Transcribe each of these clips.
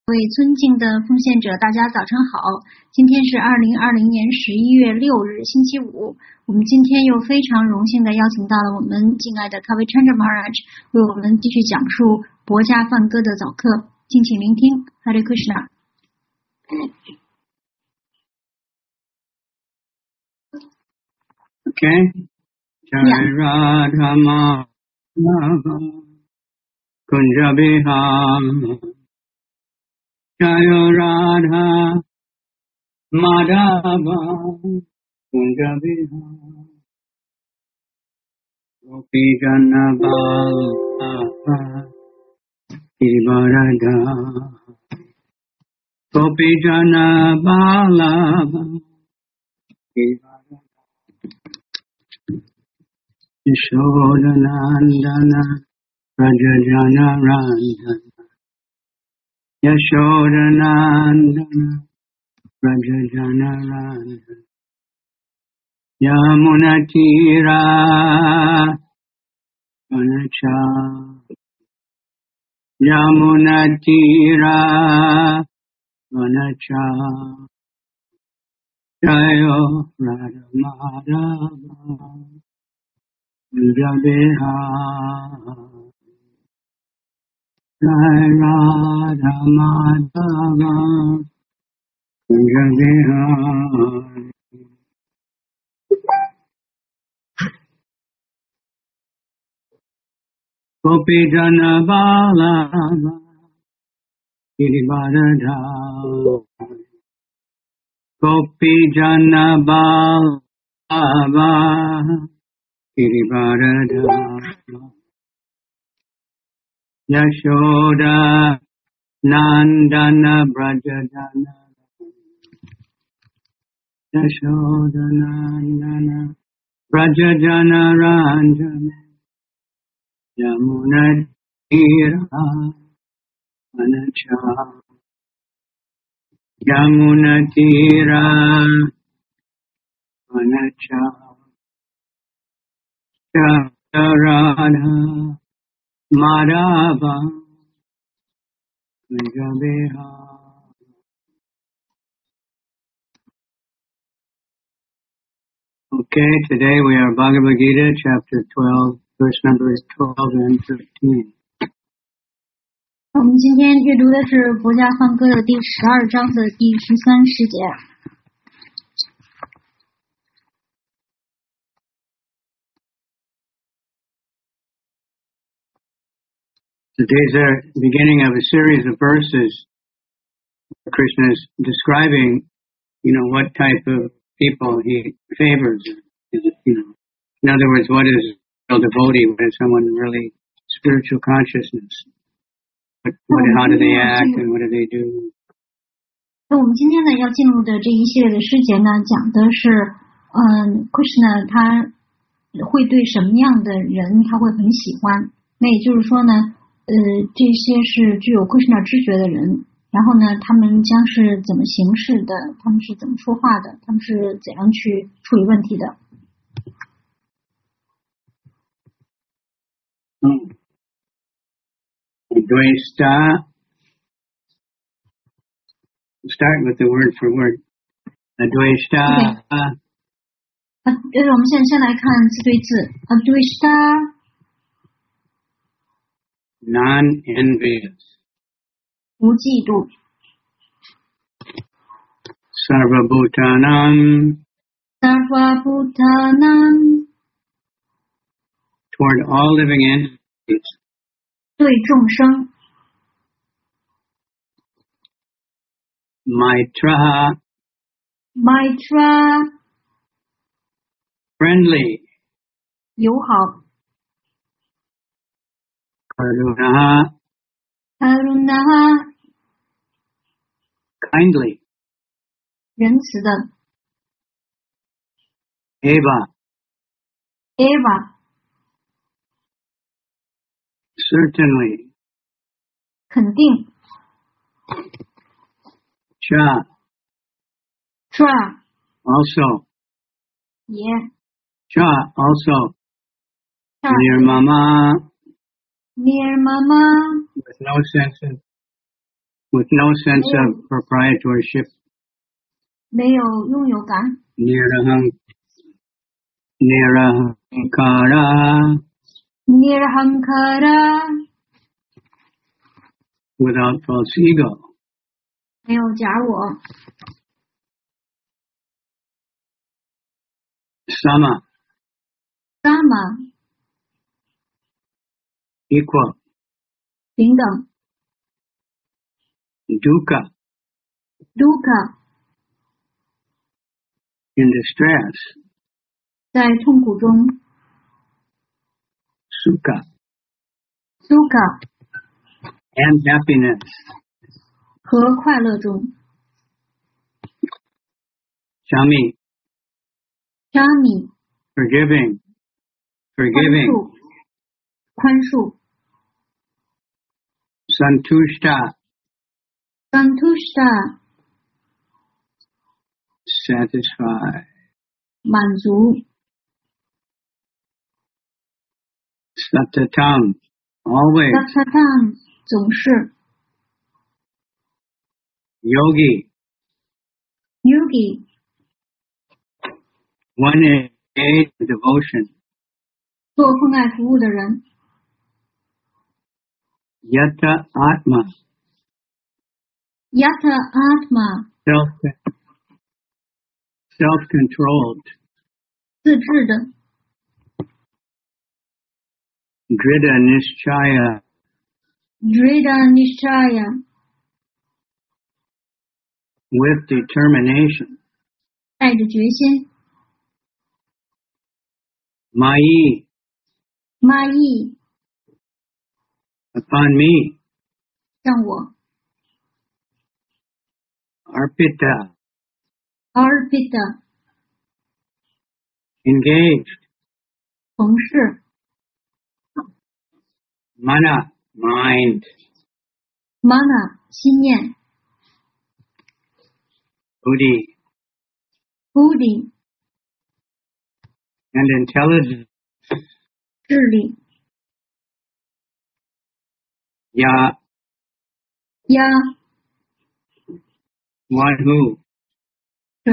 各位尊敬的奉献者，大家早晨好。今天是2020年11月6日，星期五。我们今天又非常荣幸的邀請到了我們敬愛的 Kavichandra Maharaj 為我們繼續講述博家梵歌的早課，敬請聆聽。Hare Krishna。 Okay. Jai Radha Madhava Kunja Bihar Jaya Radha Madhava Kunja Bihar Gopi Jana Ballabha Girirada Gopi Jana Ballabha Girirada Yashodanandana Rajajana Randana Yashodanandana Rajajana Randana Yamunatira Vanacha Yamunatira Vanacha Jayo Radha Madhava Kunjabeha Jai Radha Madhava Kunjabeha Gopi Jana Ballabha Girirada Gopi Jana Ballabha Girirada Yashoda Nandana Brajadana Yashoda Nandana Brajadana Ranjana Yamuna Tira Vanacha Yamuna Tira Vanacha Radha Madhava Kunjabeha. Okay, today we are Bhagavad Gita, chapter 12, verse numbers 12 and 13. 我们今天阅读的是博家梵歌的第12章的第13诗节。 Today's the beginning of a series of verses. Krishna is describing, what type of people he favors. In other words, what is a devotee? What is someone really spiritual consciousness? How do they act and what do they do? 那我们今天呢要进入的这一系列的诗节呢，讲的是Krishna 他会对什么样的人他会很喜欢。那也就是说呢，这些是具有 Krishna 知觉的人，然后呢，他们将是怎么行事的，他们是怎么说话的，他们是怎样去处理问题的。 Dvaita. Start with the word for word. Advaita. Okay. 我们现在先来看字对字。Advaita. Non-envious. 无嫉妒。 Sarvabhutanam. Sarvabhutanam. Toward all living entities. 对众生。 Maitra. Maitra. Friendly. 友好。 Karuna. Karuna. Kindly. 仁慈的。 Eva. Eva. Certainly. 肯定。 Cha. Tra. Also. 也。 Cha. Also. Cha. Near mama. Near mama. With no sense of with no sense of proprietorship. 没有拥有感。 Nirahankara, Nirhankara, without false ego. 没有假我。 Sama, Sama, equal. 平等。 Dukkha, Dukkha, in distress. 在痛苦中。 Sukha, Sukha, and happiness. 和快乐中。 Shami, Shami, forgiving. 宽 Forgiving. 恕。宽恕。 Santushta, Santushta, satisfied. 满足。 Satatam, always. Satatam, 总是。 Yogi, Yogi, one engaged in devotion. 做奉爱服务的人。 Yata Atma, Yata Atma, self-controlled. 自制的。 Drida Nishchaya, Drida Nishchaya, with determination. 带着决心。 Mai, Mai, upon me. 向我。 Arpita, Arpita, engaged. 从事。 Mana, mind. Mana, 心念。 Buddhi, Buddhi, and intelligence. 智力。 Ya, Ya, one who. 谁？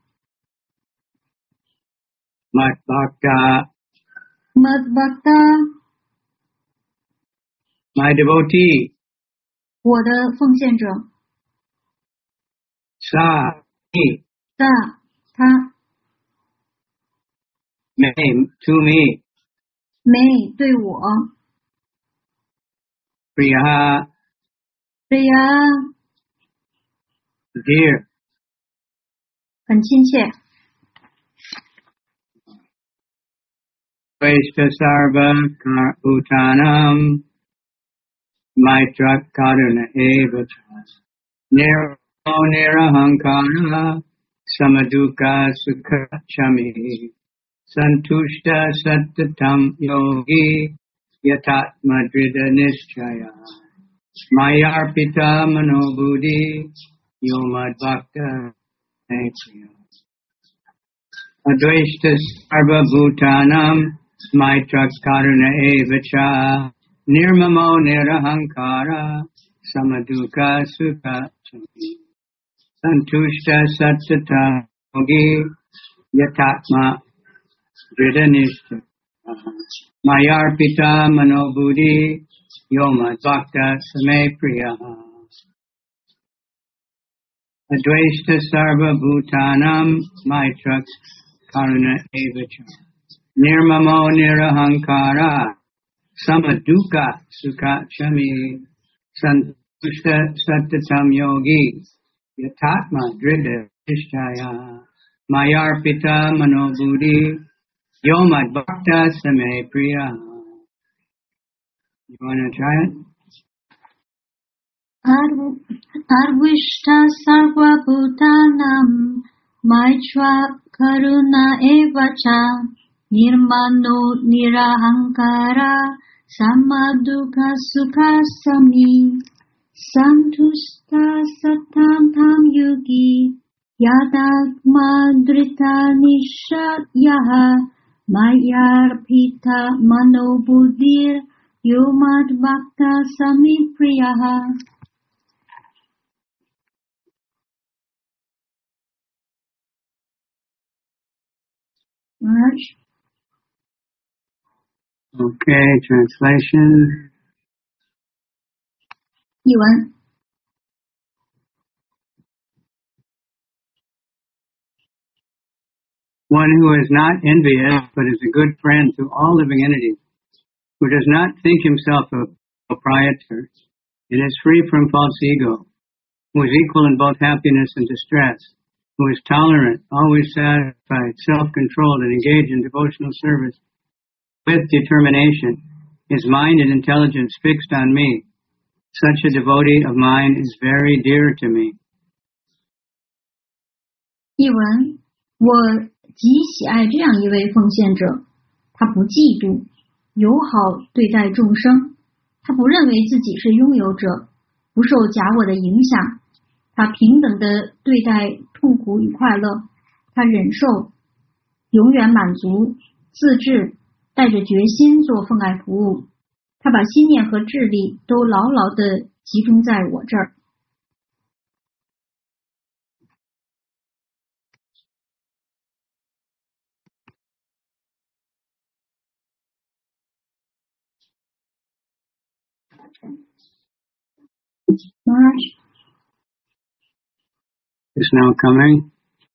Matbhakta, Madbhakta, my devotee. 我的奉献者。 Sa, me, 在他。 me, to me. 没对我。 Priya, Priya, dear. 很亲切。 Vaishta sarva bhutanam, maitra karuna eva cha. Nirahankara, samaduka sukha chami. Santushta sattatam yogi, yatatma drida nishchaya. Mayarpita manobuddhi, yomad bhakta nepriya. Advaita sarva bhutanam, maitra karuna eva cha. Nirmamo nirahankara, samaduka sukha chami. Santushta sattata yogi, yatatma drida nishchaya. Mayarpita manobuddhi, yoma bhakta same priya. Advaita sarva bhutanam, maitra karuna eva cha. Nirmamo nirahankara, samaduka sukha chami. Santushta sattatam yogi, yatatma drida nishchaya. Mayarpita manobuddhi, yomad bhakta same priya. You want to try it? Arvishta sarva bhutanam, maitra karuna evacha, nirmano nirahankara, samaduka sukha sami. Santushta satam tam yogi, yadatma drita nishyaha, mayarpita manobuddhir, yomad bhakta sami priyaha. March. Okay, translation. 译文 One who is not envious, but is a good friend to all living entities, who does not think himself a proprietor, and is free from false ego, who is equal in both happiness and distress, who is tolerant, always satisfied, self-controlled, and engaged in devotional service with determination, his mind and intelligence fixed on me. Such a devotee of mine is very dear to me. 译文我极喜爱这样一位奉献者，他不嫉妒，友好对待众生，他不认为自己是拥有者，不受假我的影响，他平等的对待痛苦与快乐，他忍受，永远满足，自制，带着决心做奉爱服务，他把心念和智力都牢牢的集中在我这儿。March. Is now coming.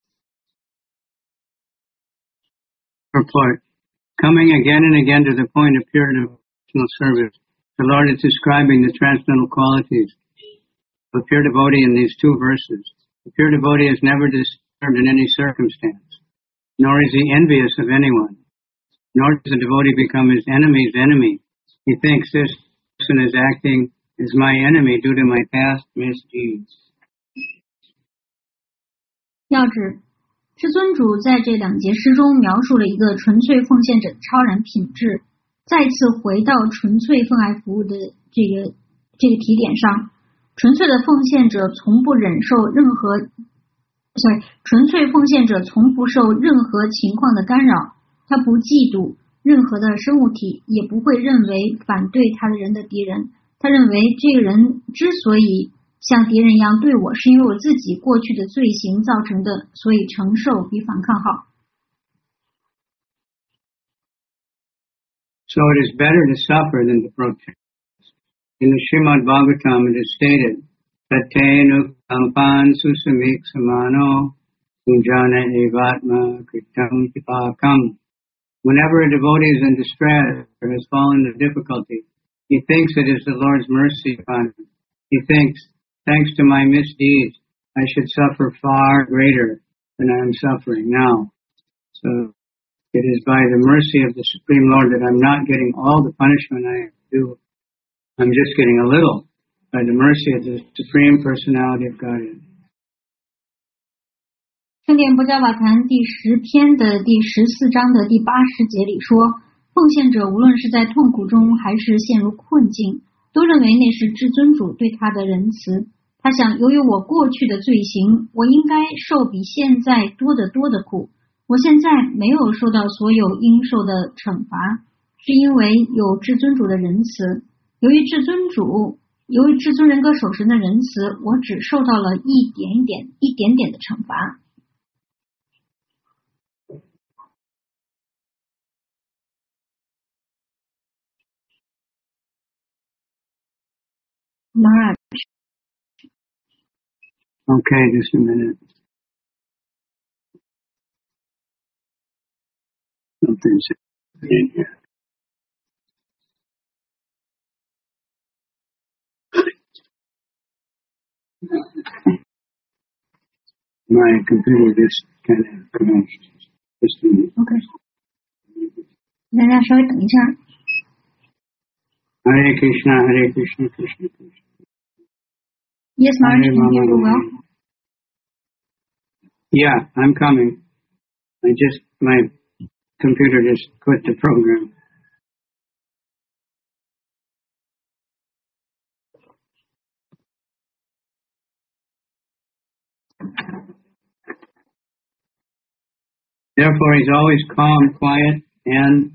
Report. Coming again and again to the point of pure devotional service, the Lord is describing the transcendental qualities of a pure devotee in these two verses. The pure devotee is never disturbed in any circumstance, nor is he envious of anyone, nor does the devotee become his enemy's enemy. He thinks this person is acting as my enemy due to my past misdeeds. 要指至尊主在这两节诗中描述了一个纯粹奉献者的超然品质，再次回到纯粹奉爱服务的这个提点上。纯粹的奉献者从不忍受任何纯粹奉献者从不受任何情况的干扰，他不嫉妒任何的生物体，也不会认为反对他的人的敌人。他认为这个人之所以像敌人一样对我，是因为我自己过去的罪行造成的，所以承受比反抗好。 So it is better to suffer than to protest. In the Srimad Bhagavatam it is stated, Tatenu kampan susamik samano unjana evatma kritam kipakam. Whenever a devotee is in distress or has fallen into difficulty, he thinks it is the Lord's mercy upon him. He thinks, thanks to my misdeeds, I should suffer far greater than I am suffering now. So it is by the mercy of the Supreme Lord that I'm not getting all the punishment I do. I'm just getting a little by the mercy of the Supreme Personality of Godhead. 圣殿不加瓦坛第10篇的第14章的第80节里说，奉献者无论是在痛苦中还是陷入困境，都认为那是至尊主对他的仁慈。他想，由于我过去的罪行，我应该受比现在多得多的苦。我现在没有受到所有应受的惩罚，是因为有至尊主的仁慈。由于至尊人格守神的仁慈，我只受到了一点点的惩罚。March. Okay, just a minute. Something's in here. My computer just kind of crashed. Just a minute. OK. 大家稍微等一下。 Hare Krishna, Hare Krishna, Krishna Krishna. Yes, March, can you hear me well? Yeah, I'm coming. My computer just quit the program. Therefore, he's always calm, quiet, and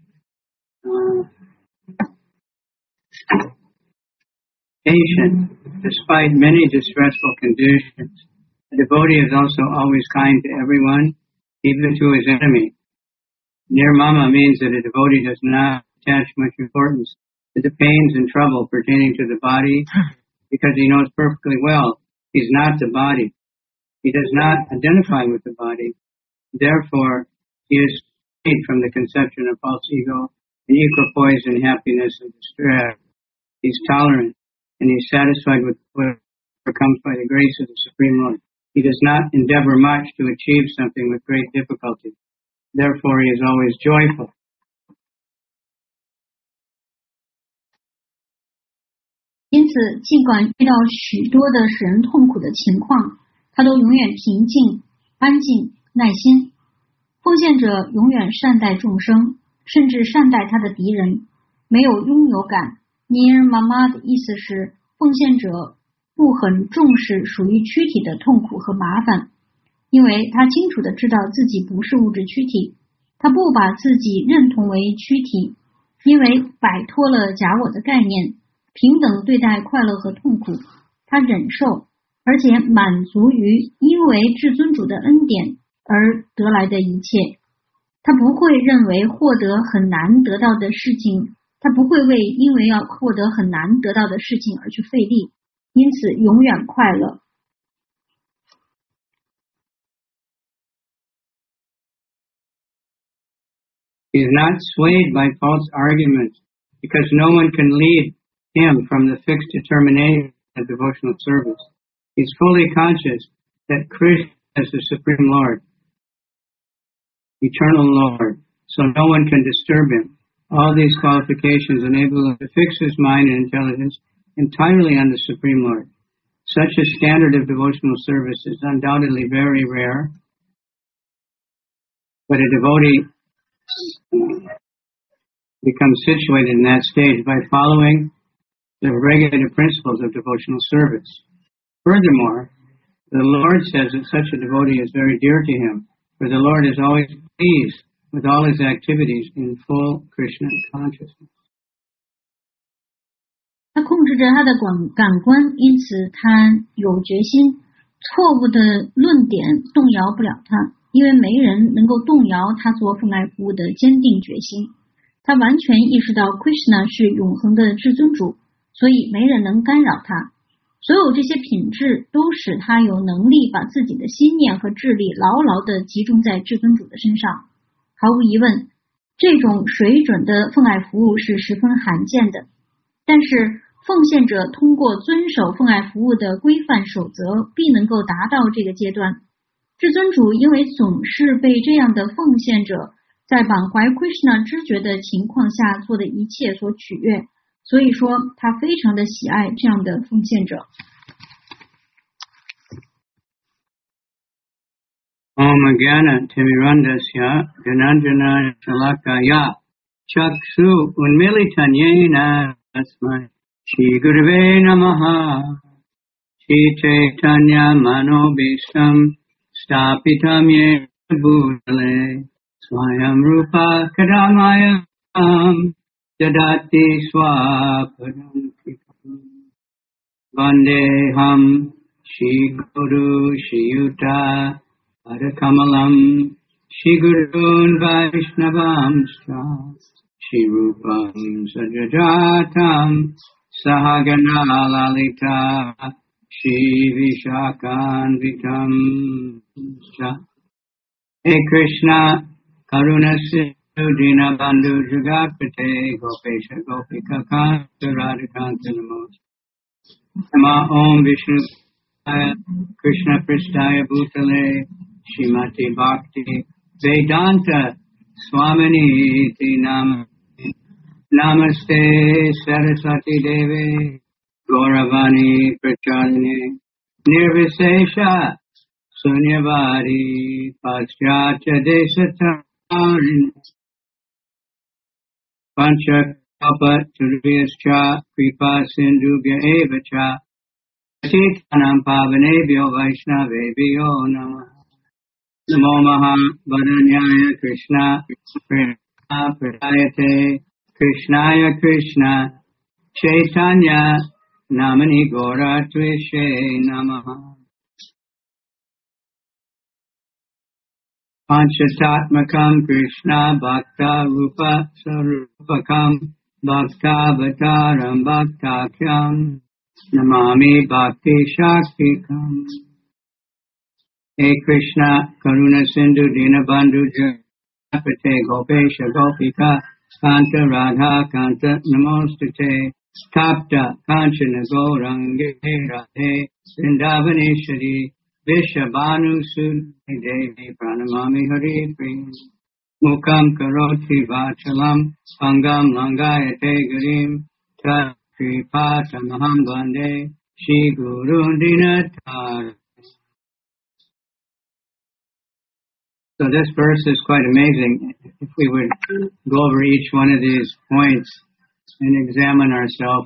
patient, despite many distressful conditions. The devotee is also always kind to everyone, even to his enemy. Nirmama means that a devotee does not attach much importance to the pains and trouble pertaining to the body because he knows perfectly well he's not the body. He does not identify with the body. Therefore, he is freed from the conception of false ego and equipoise in happiness and distress. He's tolerant and he's satisfied with whatever comes by the grace of the Supreme Lord. He does not endeavor much to achieve something with great difficulty. Therefore, he is always joyful. 因此，尽管遇到许多的使人痛苦的情况，他都永远平静、安静、耐心。奉献者永远善待众生，甚至善待他的敌人，没有拥有感。尼尔妈妈的意思是，奉献者不很重视属于躯体的痛苦和麻烦，因为他清楚地知道自己不是物质躯体，他不把自己认同为躯体，因为摆脱了假我的概念，平等对待快乐和痛苦，他忍受，而且满足于因为至尊主的恩典而得来的一切。他不会认为获得很难得到的事情，他不会为因为要获得很难得到的事情而去费力，因此永远快乐。 He is not swayed by false arguments because no one can lead him from the fixed determination of devotional service. He is fully conscious that Krishna is the Supreme Lord, eternal Lord, so no one can disturb him. All these qualifications enable him to fix his mind and intelligence entirely on the Supreme Lord. Such a standard of devotional service is undoubtedly very rare, but a devotee becomes situated in that stage by following the regulative principles of devotional service. Furthermore, the Lord says that such a devotee is very dear to him, for the Lord is always pleased with all his activities in full Krishna consciousness. 他控制着他的感官，因此他有决心。错误的论点动摇不了他，因为没人能够动摇他做奉爱服务的坚定决心。他完全意识到 Krishna 是永恒的至尊主，所以没人能干扰他。所有这些品质都使他有能力把自己的心念和智力牢牢地集中在至尊主的身上。毫无疑问，这种水准的奉爱服务是十分罕见的，但是奉献者通过遵守奉爱服务的规范守则，必能够达到这个阶段。至尊主因为总是被这样的奉献者在满怀 Krishna 知觉的情况下做的一切所取悦，所以说他非常的喜爱这样的奉献者。 Om Jnana Timirandasya Dhananjana Shalakaya Chakshu Unmilitanyena Tasmai Shri Gurave Namaha Shri Chaitanya Manobishtam Stapitam Yena Bhutale Swayam Rupa Kadamaya Dadati Swapadam Vandeham Shri Guru Shri Yuta Adakamalam Shri Gurun Vaishnavamscha Shri Rupam Sajajatam Sahagana Lalita Shri Vishakanvitam Hey Krishna Karuna Sindhu Dina Bandhu Jagatpate Gopesha Gopika Kanta Radhikanta Namos Nama Om Vishnu Krishna Pristaya Bhutale Shrimati Bhakti Vedanta Swamini Iti Namaste Saraswati Devi Gauravani Prachadini Nirvisesha Sunyavari Paschatya Desatarin Pancha Kalpa Turviyascha Kripa Sindhubhya Evacha Titanam Pavanebhyo Vaishnavebhyo Namah Namo Mahabharanyaya Krishna Pradayate Krishnaya Krishna Chaitanya Namani Gora Tvishe Namaha Panchatatmakam Krishna Bhakta Rupa Sarupakam Bhakta Avataram Bhaktakyam Namami Bhakti Shaktikam. Hey Krishna Karuna Sindhu Dinabandhu Japate Gopesha Gopika Kanta Radha Kanta Namostate Tapta Kanchana Gaurange Radhe Vrindavaneshwari Vishabhanu Sudhi Devi Pranamami Hari Priya Mukam Karoti Vachalam Pangam Langayate Garim Tatri Patamaham Bande Shri Guru Dinatar. So this verse is quite amazing. If we would go over each one of these points and examine ourselves,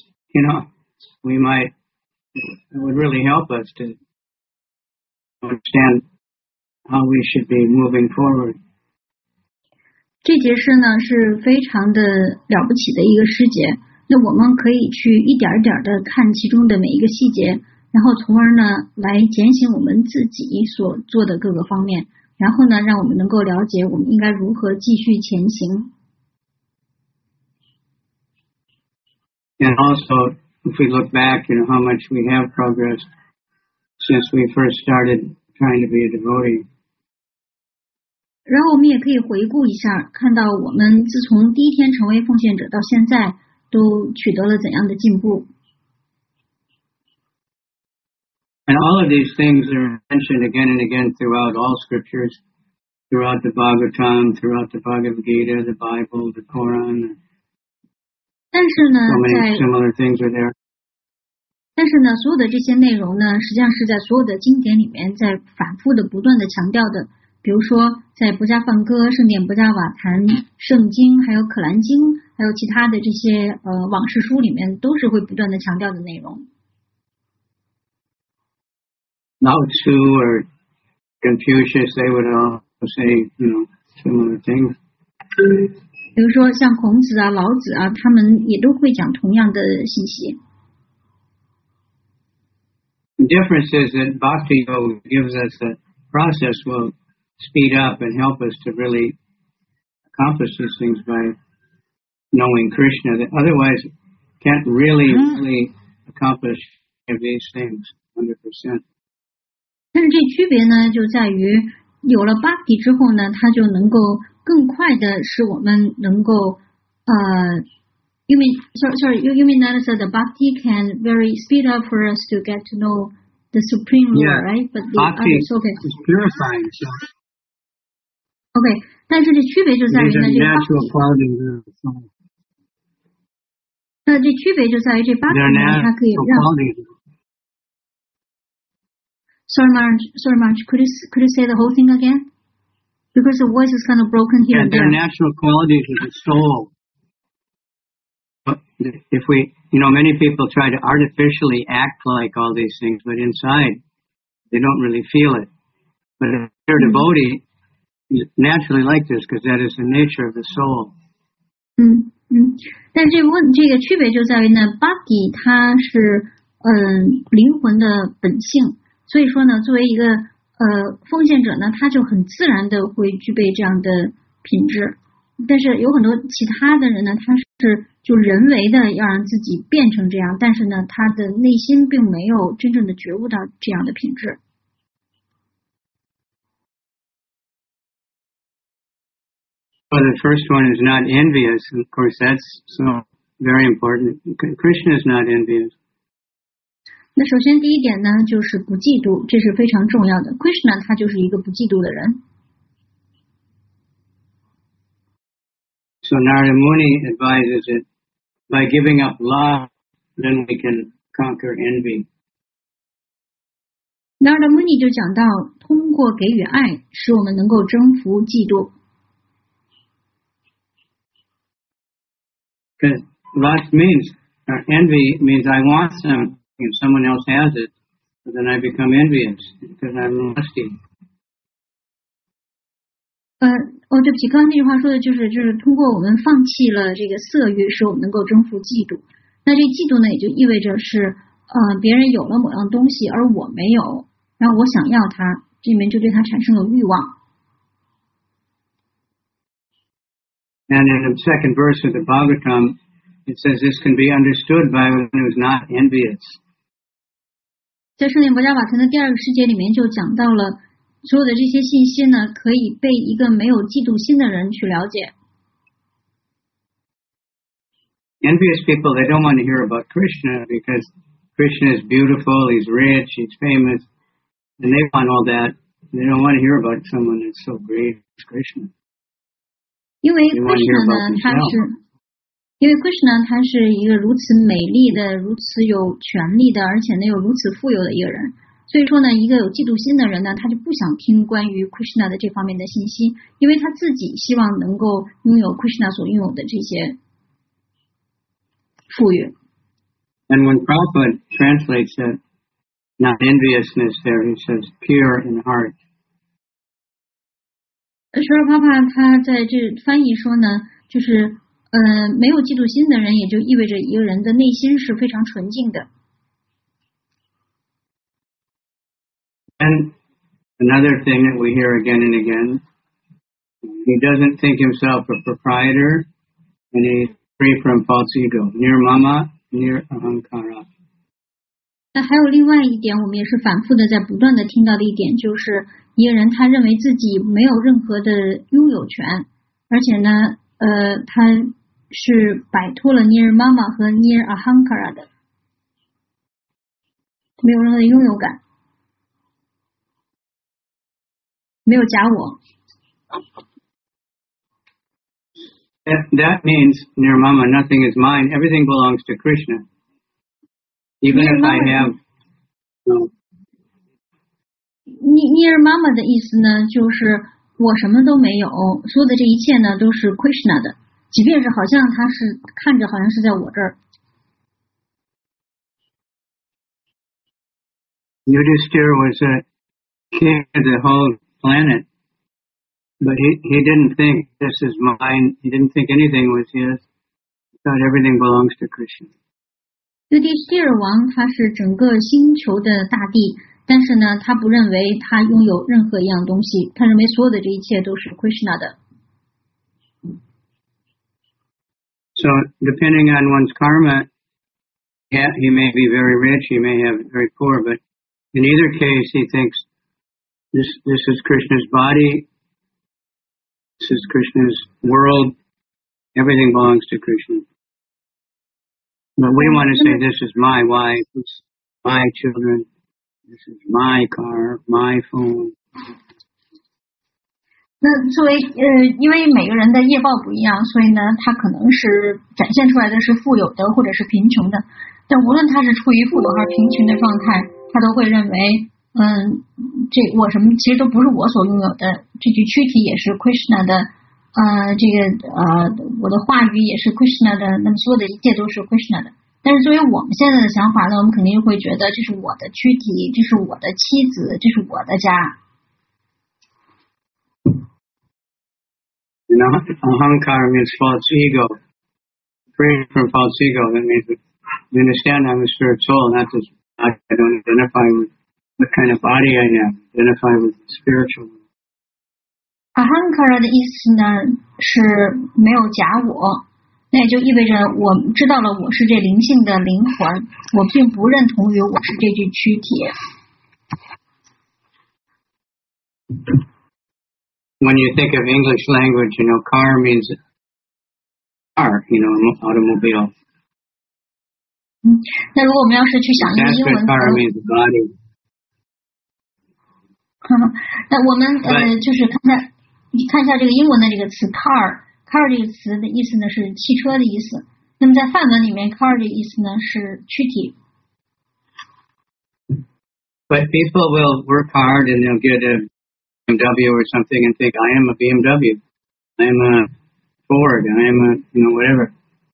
it would really help us to understand how we should be moving forward. 这节诗呢是非常的了不起的一个诗节，那我们可以去一点一点的看其中的每一个细节，然后从而呢来检醒我们自己所做的各个方面，然后呢让我们能够了解我们应该如何继续前行。 And also, if we look back, how much we have progressed since we first started trying to be a devotee. 然后我们也可以回顾一下，看到我们自从第一天成为奉献者到现在，都取得了怎样的进步。 And all of these things are mentioned again and again throughout all scriptures, throughout the Bhagavatam, throughout the Bhagavad Gita, the Bible, the Quran. 但是呢， so many similar things are there. 但是呢，所有的这些内容呢，实际上是在所有的经典里面在反复的、不断的强调的。比如说，在不加梵歌、圣典不加瓦坛、圣经，还有可兰经，还有其他的这些往事书里面，都是会不断的强调的内容。 Lao Tzu or Confucius, they would all say, similar things. 比如说像孔子啊、老子啊，他们也都会讲同样的信息。 The difference is that Bhakti Yoga gives us a process will speed up and help us to really accomplish these things by knowing Krishna. That otherwise, can't really accomplish these things 100%. 但是这区别呢，就在于有了 Bhakti 之后呢，它就能够更快的使我们能够You mean that the Bhakti can very speed up for us to get to know the Supreme Lord, right? But the Bhakti others, okay. is purifying. So Okay, 但是这区别就在于呢，这个 natural qualities of the soul. 这区别就在于这 Bhakti 呢，它可以让。Sorry, Marge, could you say the whole thing again? Because the voice is kind of broken here and there. They're natural qualities of the soul. But if we, many people try to artificially act like all these things, but inside they don't really feel it. But if they're devotee, you naturally like this because that is the nature of the soul. 但这个区别就在于呢 ，Bhakti 它是灵魂的本性，所以说呢，作为一个奉献者呢，他就很自然的会具备这样的品质。但是有很多其他的人呢，他是就人为的要让自己变成这样，但是呢，他的内心并没有真正的觉悟到这样的品质。 Well, the first one is not envious. Of course, that's so very important. Krishna is not envious. 那首先第一点呢，就是不嫉妒，这是非常重要的。Krishna 他就是一个不嫉妒的人。 So Narada Muni advises that by giving up love, then we can conquer envy. Narada Muni 就讲到，通过给予爱，使我们能够征服嫉妒。 Because lust means, or envy means I want something, if someone else has it, but then I become envious because I'm lusty. 对不起，刚刚那句话说的就是通过我们放弃了这个色欲，使我们能够征服嫉妒。那这嫉妒呢，也就意味着是别人有了某样东西，而我没有，然后我想要它，这里面就对它产生了欲望。 And in the second verse of the Bhagavatam, it says this can be understood by one who is not envious. 在圣典博伽瓦坛的第二个世界里面就讲到了，所有的这些信息呢，可以被一个没有嫉妒心的人去了解。 Envious people, they don't want to hear about Krishna because Krishna is beautiful, he's rich, he's famous, and they want all that. They don't want to hear about someone that's so great as Krishna. 因为 Krishna 呢，他是一个如此美丽的、如此有权力的，而且呢又如此富有的一个人。所以说呢，一个有嫉妒心的人呢，他就不想听关于 Krishna 的这方面的信息，因为他自己希望能够拥有 Krishna 所拥有的这些富裕。 And when Prabhupada translates that, not enviousness there, he says pure in heart. 舍尔帕帕他在这翻译说呢，就是没有嫉妒心的人，也就意味着一个人的内心是非常纯净的。 And another thing that we hear again and again, he doesn't think himself a proprietor, and he's free from false ego. Nirmama, nir ahankara. 那还有另外一点，我们也是反复的在不断的听到的一点，就是一个人他认为自己没有任何的拥有权，而且呢，他是摆脱了 Nir Mama 和 Nir Ahankara 的，没有任何的拥有感，没有假我。 That means, Nirmama, nothing is mine. Everything belongs to Krishna. Even if I have, Nir Mama 的意思呢，就是我什么都没有，所有的这一切呢都是 Krishna 的，即便是好像他是看着好像是在我这儿。 Yudhishthira was a king of the whole planet, but he didn't think this is mine. He didn't think anything was his. He thought everything belongs to Krishna. 尤迪希尔王他是整个星球的大帝，但是呢，他不认为他拥有任何一样东西，他认为所有的这一切都是 Krishna 的。 So, depending on one's karma, he may be very rich, he may have very poor, but in either case, he thinks this is Krishna's body, this is Krishna's world, everything belongs to Krishna. But we want to say, this is my wife, this is my children, this is my car, my phone. 那作为因为每个人的业报不一样，所以呢，他可能是展现出来的是富有的或者是贫穷的。但无论他是处于富有还是贫穷的状态，他都会认为，这我什么其实都不是我所拥有的。这具躯体也是 Krishna 的，我的话语也是 Krishna 的，那么所有的一切都是 Krishna 的。但是作为我们现在的想法呢，我们肯定会觉得这是我的躯体，这是我的妻子，这是我的家。 You know, ahankara means false ego. Free from false ego, that means, you understand, I'm a spirit soul, not just, I don't identify with what kind of body I have, identify with the spiritual. Ahankara 的意思呢，是没有假我，那也就意味着我知道了我是这灵性的灵魂，我并不认同于我是这具躯体。 When you think of English language, you know, car means car, you know, automobile. 那如果我们要是去想一个英文词， car means body. 那我们就是看一下这个英文的这个词 car 这个词的意思呢是汽车的意思。那么在梵文里面 car 的意思呢是躯体。 But people will work hard and they'll get a BMW or something and think, I am a BMW, I am a Ford, I am a, you know, whatever.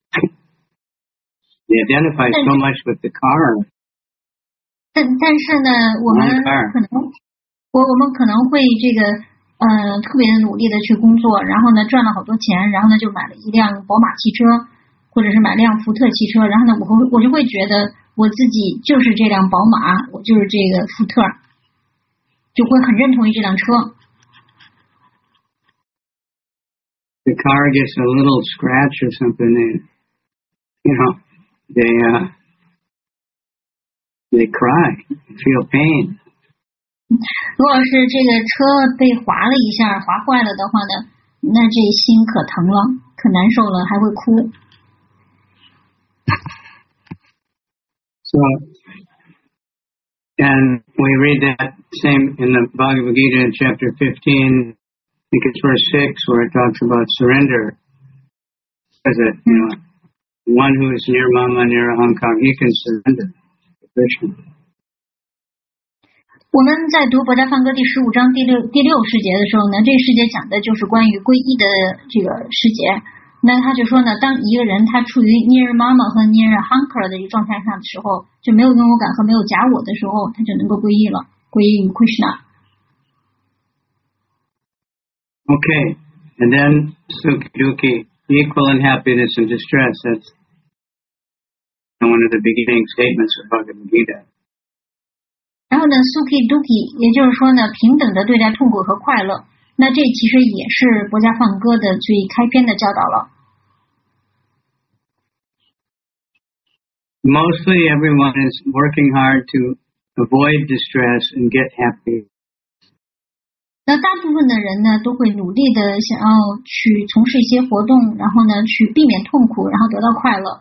They identify so much with the car. 但是呢，我们可能会这个特别努力的去工作，然后呢赚了好多钱，然后呢就买了一辆宝马汽车，或者是买辆福特汽车，然后呢我就会觉得我自己就是这辆宝马，我就是这个福特。就会很认同于这辆车。 the car gets a little scratch or something, they cry, feel pain. 如果是这个车被划了一下，划坏了的话呢，那这心可疼了，可难受了，还会哭。 So, and we read that same in the Bhagavad Gita in chapter 15, I think it's verse 6, where it talks about surrender. It says that, one who is near Mama, near Ahankar, he can surrender to Krishna. 我们在读《薄伽梵歌》第15章第六世节的时候呢，这个世节讲的就是关于皈依的这个世节。那他就说呢，当一个人他处于 near mama 和 near ahankara 的一个状态上的时候，就没有拥有感和没有假我的时候，他就能够皈依了，皈依于 Krishna。 Okay, and then Sukhi Dukhi, equal in happiness and distress. That's one of the beginning statements of Bhagavad Gita. 然后呢 Sukhi Dukhi 也就是说呢，平等的对待痛苦和快乐。那这其实也是薄伽梵歌的最开篇的教导了。 Mostly everyone is working hard to avoid distress and get happy. 那大部分的人呢，都会努力的想要去从事一些活动，然后呢，去避免痛苦，然后得到快乐。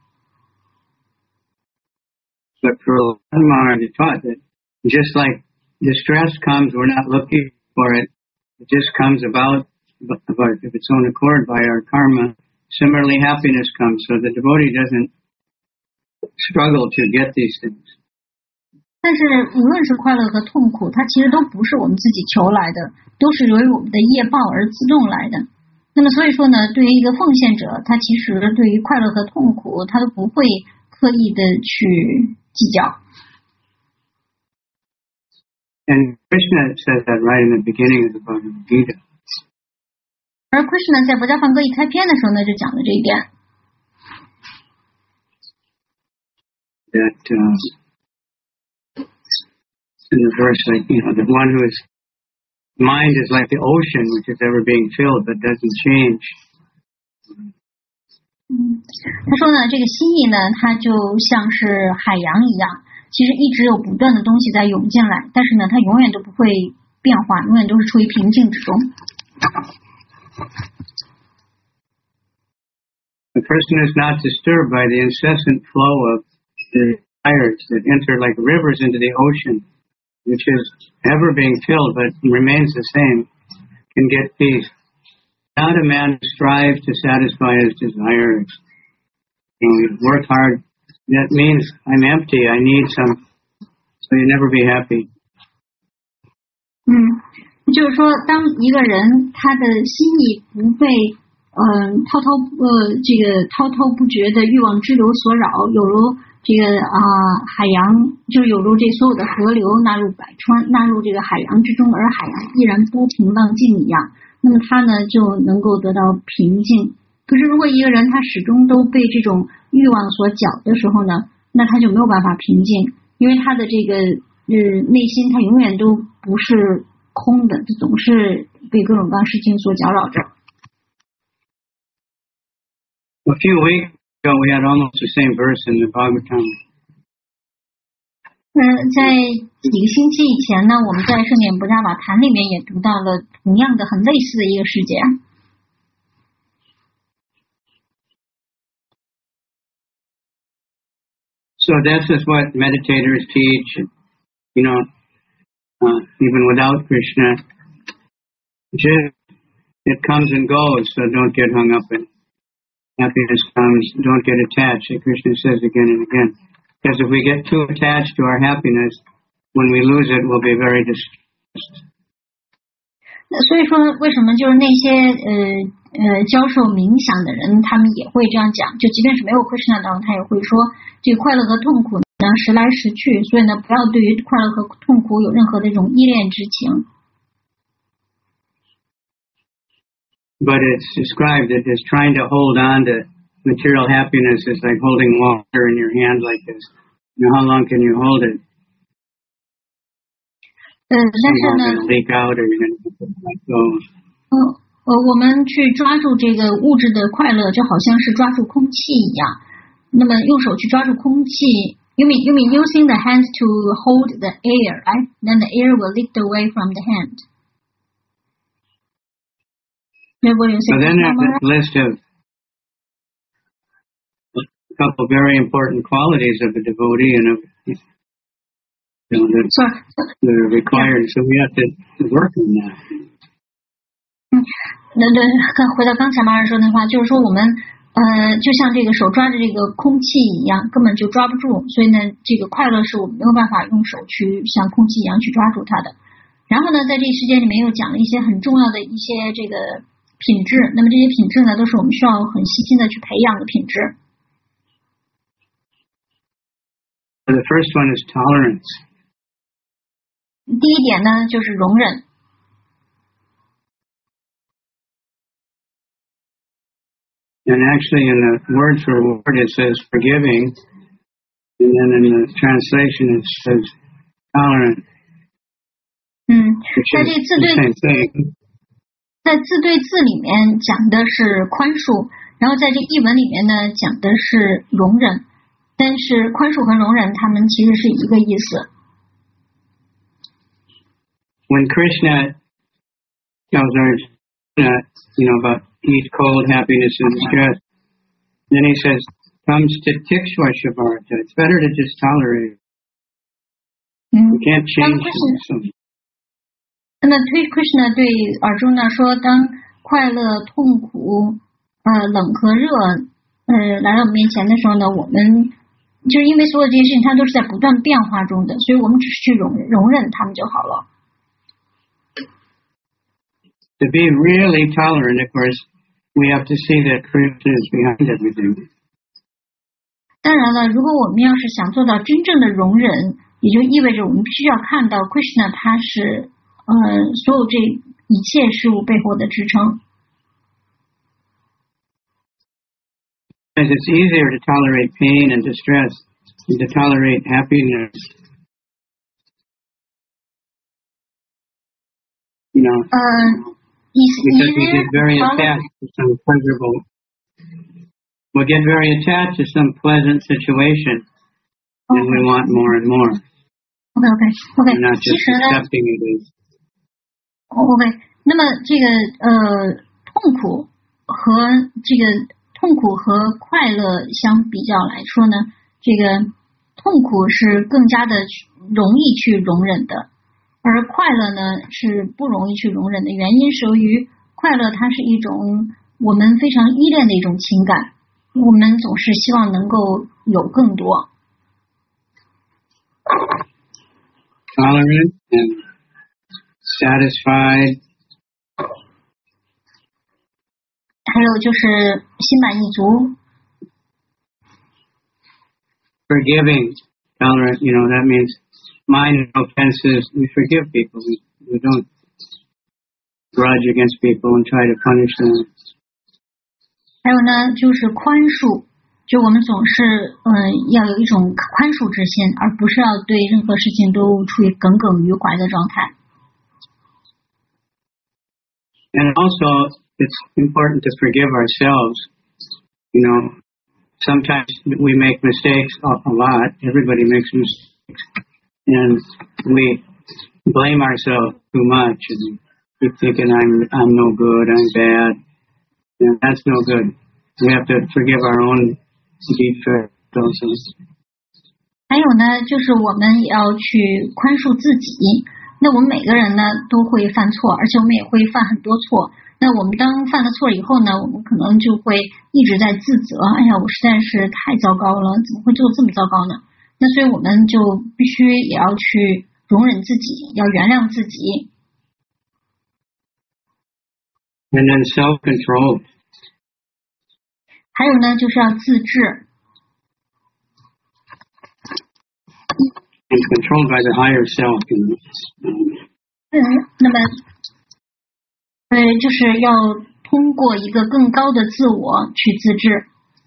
But for Prahlad Maharaj, he taught that just like distress comes, we're not looking for it. It just comes about of its own accord by our karma. Similarly, happiness comes, so the devotee doesn't struggle to get these things. 但是无论是快乐和痛苦，它其实都不是我们自己求来的，都是由于我们的业报而自动来的。那么所以说呢，对于一个奉献者，他其实对于快乐和痛苦，他都不会刻意的去计较。 And Krishna says that right in the beginning of the Bhagavad Gita. 而 Krishna 在薄伽梵歌一开篇的时候呢，就讲了这一点。 That in the verse, like, the one whose mind is like the ocean, which is ever being filled but doesn't change. 他说呢，这个心意呢，它就像是海洋一样，其实一直有不断的东西在涌进来，但是呢，它永远都不会变化，永远都是处于平静之中。 The person is not disturbed by the incessant flow of the desires that enter like rivers into the ocean, which is ever being filled but remains the same, can get peace. Not a man strives to satisfy his desires. You work hard. That means I'm empty. I need some. So you never be happy. 就是说，当一个人他的心意不被滔滔不绝的欲望之流所扰，有如这个海洋，就有如这所有的河流纳入百川，纳入这个海洋之中，而海洋依然波平浪静一样，那么他呢就能够得到平静。可是如果一个人他始终都被这种欲望所搅的时候呢，那他就没有办法平静，因为他的这个内心他永远都不是空的，总是被各种各样事情所搅扰着。 A few weeks ago, we had almost the same verse in the Bhagavatam. 在几个星期以前呢，我们在圣典薄伽瓦坛里面也读到了同样的很类似的一个事件。 So this is what meditators teach, even without Krishna. It comes and goes, so don't get hung up in it. Happiness comes, don't get attached, as Krishna says again and again. Because if we get too attached to our happiness, when we lose it, we'll be very distressed. 所以说，为什么就是那些教授冥想的人，他们也会这样讲？就即便是没有 Krishna 当中，他也会说，这个快乐和痛苦呢时来时去，所以呢，不要对于快乐和痛苦有任何的一种依恋之情。 But it's described that as trying to hold on to material happiness is like holding water in your hand like this. How long can you hold it? 但是呢 Somehow it's going to leak out or you're going to let go. 我们去抓住这个物质的快乐，就好像是抓住空气一样。那么用手去抓住空气 you mean using the hands to hold the air, right? Then the air will lift away from the hand. So then there's a list of a couple of very important qualities of a devotee and of that are required, so we have to work on that. 回到刚才马尔说的话，就是说我们就像这个手抓着这个空气一样，根本就抓不住，所以呢，这个快乐是我们没有办法用手去像空气一样去抓住它的。然后呢，在这一时间里面又讲了一些很重要的一些这个品质，那么这些品质呢，都是我们需要很细心的去培养的品质。 The first one is tolerance. 第一点呢，就是容忍。 And actually in the word for word it says forgiving, and then in the translation it says tolerant. 在这字对字里面讲的是宽恕，然后在这译文里面呢讲的是容忍，但是宽恕和容忍它们其实是一个意思。 When Krishna tells Arjuna, about heat, cold, happiness, and distress, then he says, comes to tikshva shavarta. It's better to just tolerate it. You can't change it. 那么Krishna 对Arjuna 说，当快乐、痛苦、冷和热来到我们面前的时候呢，我们就是因为所有这些事情它都是在不断变化中的，所以我们只是去容忍它们就好了。 To be really tolerant, of course, we have to see that Krishna is behind everything. 当然了，如果我们要是想做到真正的容忍，也就意味着我们必须要看到 Krishna 他是所有这一切事物背后的支撑。 Because it's easier to tolerate pain and distress than to tolerate happiness. Because we get very attached to some pleasurable. We'll get very attached to some pleasant situation, and we want more and more. Okay. We're not just accepting it as. OK， 那么这个痛苦和快乐相比较来说呢，这个痛苦是更加的容易去容忍的。而快乐呢是不容易去容忍的，原因是由于快乐它是一种我们非常依恋的一种情感，我们总是希望能够有更多。 Tolerant and satisfied. 还有就是心满意足。 Forgiving, tolerant, that means minor offenses. We forgive people. We don't grudge against people and try to punish them. 还有呢，就是宽恕，就我们总是要有一种宽恕之心，而不是要对任何事情都处于耿耿于怀的状态。 And also, it's important to forgive ourselves. Sometimes we make mistakes a lot. Everybody makes mistakes. And we blame ourselves too much. And we're thinking, I'm no good, I'm bad. And that's no good. We have to forgive our own defects also. 还有呢，就是我们也要去宽恕自己。那我们每个人呢都会犯错，而且我们也会犯很多错。那我们当犯了错以后呢，我们可能就会一直在自责，哎呀，我实在是太糟糕了，怎么会做这么糟糕呢？那所以我们就必须也要去容忍自己，要原谅自己。 And then self-control. 还有呢，就是要自制。 And controlled by the higher self. 那么，就是要通过一个更高的自我去自制。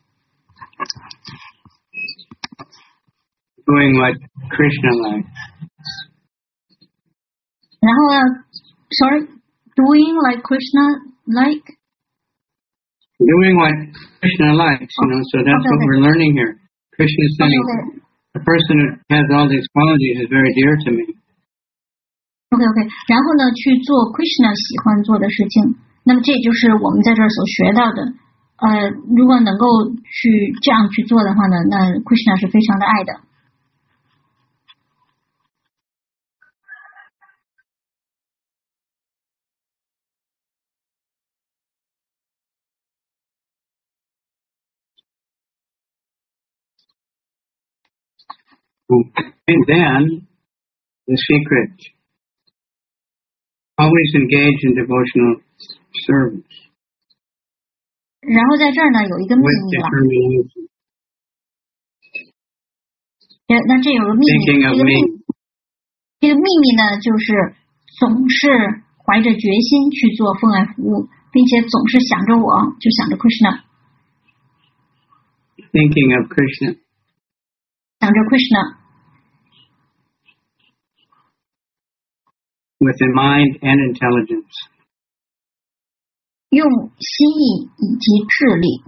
Doing what Krishna likes. 然后呢 ，doing like Krishna like? Doing what Krishna likes, so that's what we're learning here. Krishna is saying, the person who has all these qualities is very dear to me. OK， 然后呢，去做 Krishna 喜欢做的事情，那么这就是我们在这儿所学到的。如果能够去这样去做的话呢，那 Krishna 是非常的爱的。 And then, the secret, always engage in devotional service. 然后在这儿呢有一个秘 with 密了， determination. 那这有个秘密， Thinking of me. 这个秘密呢就是总是怀着决心去做奉爱服务，并且总是想着我，就想着 Krishna， Thinking of Krishna. 想着 Krishna。 with the mind and intelligence. 用心意以及智力。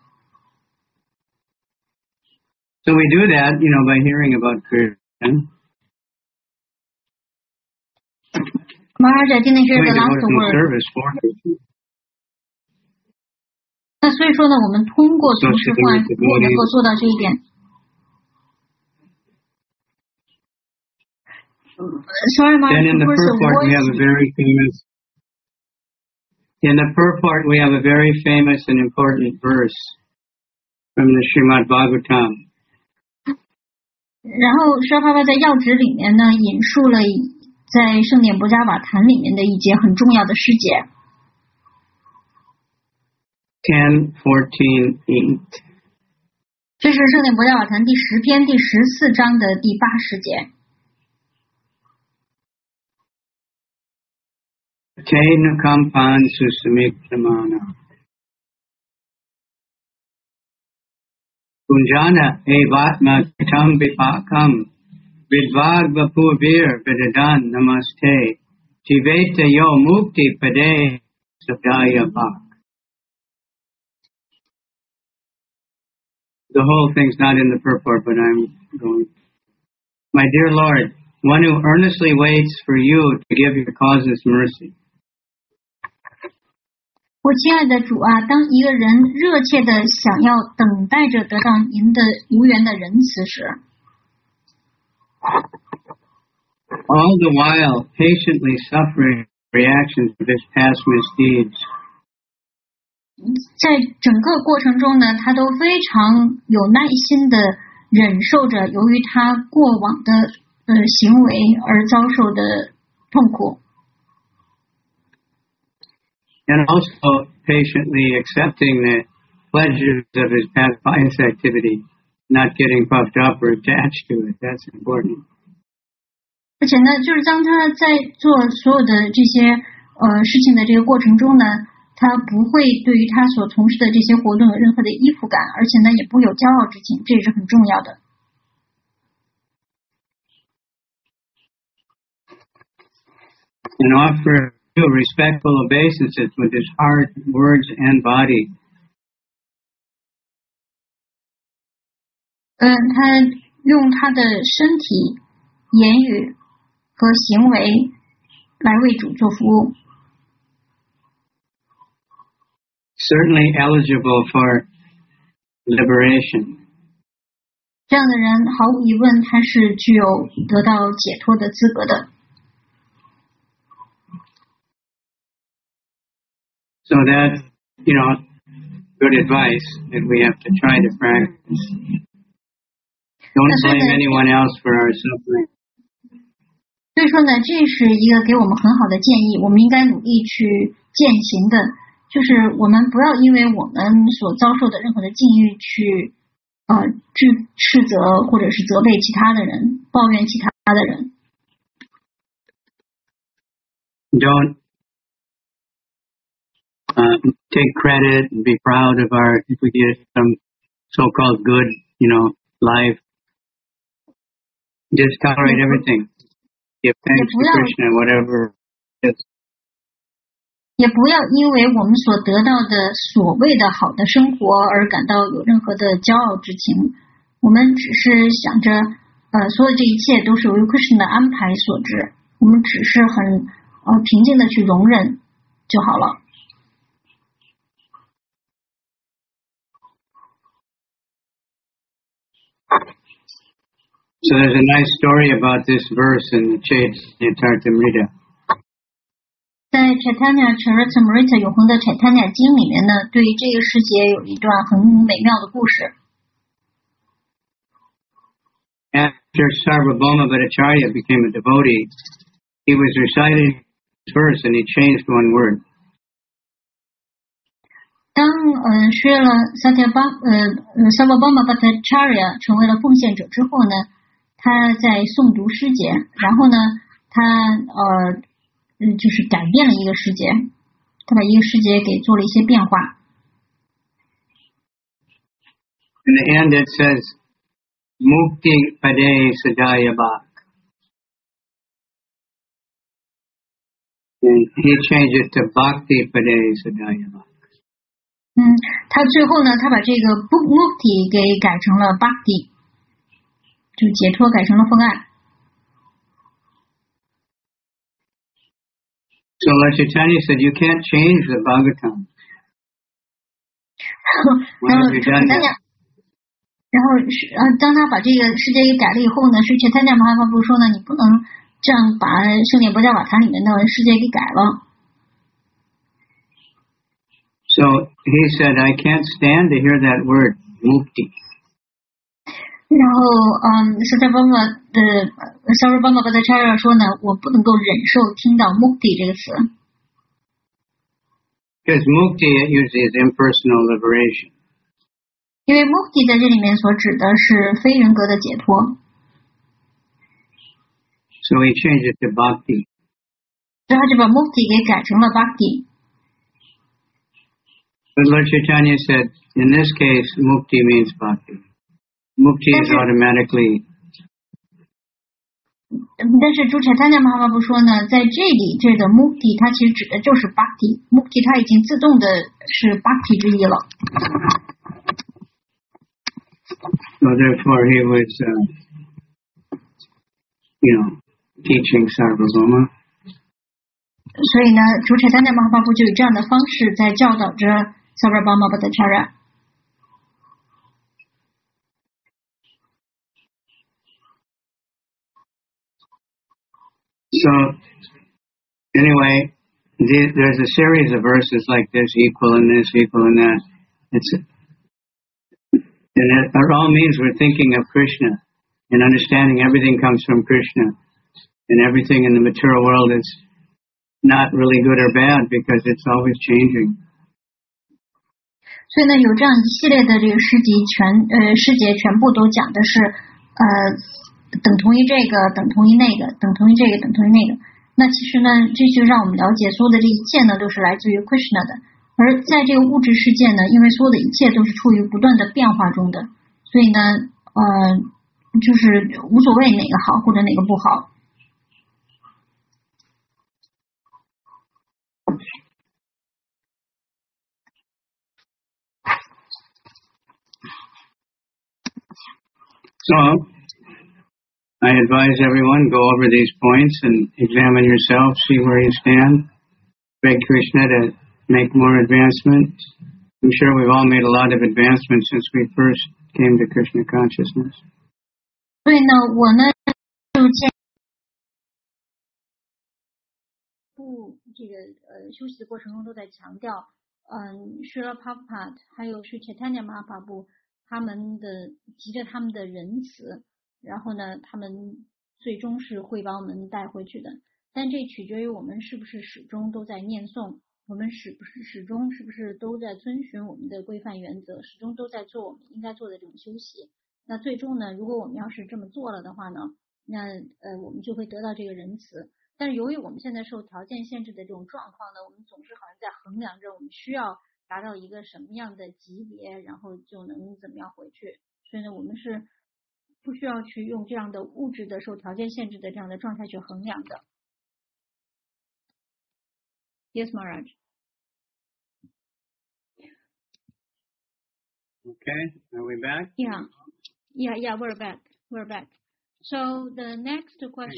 So we do that, by hearing about Krishna. Maharaja didn't hear Doing the last devotional word. service for Krishna. 那所以说呢，我们通过从事奉爱服务能够做到这一点。Sorry, Then in the purport we have a very famous. In the purport we have a very famous and important verse from the Srimad Bhagavatam. 然后沙帕帕在要旨里面呢引述了在圣典博伽瓦坛里面的一节很重要的诗节。 10:14:8. 这是圣典博伽瓦坛第10篇第14章的第80节。 Te nukampan susamiktamana. Kunjana evatma tam vipakam. Vidvag vapurvir vidadan namaste. Tiveta yo mukti pade sabdaya pak. The whole thing's not in the purport, but I'm going. My dear Lord, one who earnestly waits for you to give your causes mercy. 我亲爱的主啊，当一个人热切的想要等待着得到您的无缘的仁慈时， all the while patiently suffering reactions of his past misdeeds. 在整个过程中呢，他都非常有耐心的忍受着由于他过往的行为而遭受的痛苦。 And also patiently accepting the pleasures of his past pious activity, not getting puffed up or attached to it. That's important. 而且呢，就是当他在做所有的这些事情的这个过程中呢，他不会对于他所从事的这些活动有任何的依附感，而且呢，也不会有骄傲之情，这也是很重要的。 And offer respectful obeisances with his heart, words, and body. 他用他的身体、言语和行为来为主做服务。 Certainly eligible for liberation. 这样的人毫无疑问，他是具有得到解脱的资格的。 So that's, good advice that we have to try to practice. Don't blame anyone else for our suffering. 所以说呢，这是一个给我们很好的建议，我们应该努力去践行的，就是我们不要因为我们所遭受的任何的境遇去斥责或者是责备其他的人，抱怨其他的人。 Don't take credit and be proud of if we get some so-called good, life. Just tolerate everything. Give thanks to Krishna, whatever it is. 也不要因为我们所得到的所谓的好的生活而感到有任何的骄傲之情。我们只是想着，所有这一切都是由 Krishna 的安排所致，我们只是很平静的去容忍就好了。 So there's a nice story about this verse in the Chaitanya Charitamrita. 在 Chaitanya Charitamrita 永恒的 Chaitanya 经里面呢，对于这个世界有一段很美妙的故事。 After Sarvabhauma Bhattacharya became a devotee, he was reciting this verse and he changed one word. 当Sarvabhauma Bhattacharya 成为了奉献者之后呢，他在诵读诗节，然后呢，他就是改变了一个诗节，他把一个诗节给做了一些变化。 In the end it says, Mukti Pade Sadaya Bhak. And he changed it to Bhakti Pade Sadaya Bhak. 他最后呢，他把这个 Mukti 给改成了 Bhakti， 就解脱改成了奉爱。 So Lord Chaitanya said, you can't change the Bhagavatam. 然后当他把这个世界给改了以后呢，是 Chaitanya Mahaprabhu 说呢，你不能这样把圣典博伽瓦坛里面的世界给改了。 So he said, I can't stand to hear that word, mukti. 然后Sarvabhauma Bhattacharya 说呢，我不能够忍受听到 mukti 这个词。 Because mukti usually is impersonal liberation. 因为 mukti 在这里面所指的是非人格的解脱。 So he changed it to bhakti. 所以他就把 mukti 给改成了 bhakti。 But Lord Chaitanya said, in this case, mukti means bhakti. Mukti is automatically. 但是主 Chaitanya Mahaprabhu 说呢，在这里这个 mukti 它其实指的就是 bhakti，mukti 它已经自动的是 bhakti 之一了。 So therefore he was, teaching Sarvabhauma. 所以呢，主 Chaitanya Mahaprabhu 就以这样的方式在教导着 Sarvabhauma Bhattacharya。 So, anyway, there's a series of verses like this, equal in this, equal in that. And it all means we're thinking of Krishna and understanding everything comes from Krishna. And everything in the material world is not really good or bad because it's always changing. 所以呢，有这样一系列的这个诗节全部都讲的是等同于这个，等同于那个，等同于这个，等同于那个。那其实呢，这就让我们了解所有的这一切呢，都是来自于 Krishna 的。而在这个物质世界呢，因为所有的一切都是处于不断的变化中的，所以呢，就是无所谓哪个好或者哪个不好。 So, I advise everyone, go over these points and examine yourself, see where you stand. Beg Krishna to make more advancement. I'm sure we've all made a lot of advancement since we first came to Krishna consciousness. 所以呢，我呢就建这个休息的过程中都在强调Srila Prabhupada 还有是 Chaitanya Mahaprabhu 他们的急着他们的仁慈，然后呢，他们最终是会把我们带回去的。但这取决于我们是不是始终都在念诵，我们始终是不是都在遵循我们的规范原则，始终都在做我们应该做的这种休息。那最终呢，如果我们要是这么做了的话呢，那我们就会得到这个仁慈。但是由于我们现在受条件限制的这种状况呢，我们总是好像在衡量着我们需要达到一个什么样的级别，然后就能怎么样回去。所以呢，我们是不需要去用这样的物质的受条件限制的这样的状态去衡量的。Yes, Maharaj. Okay, are we back? Yeah, we're back. So the next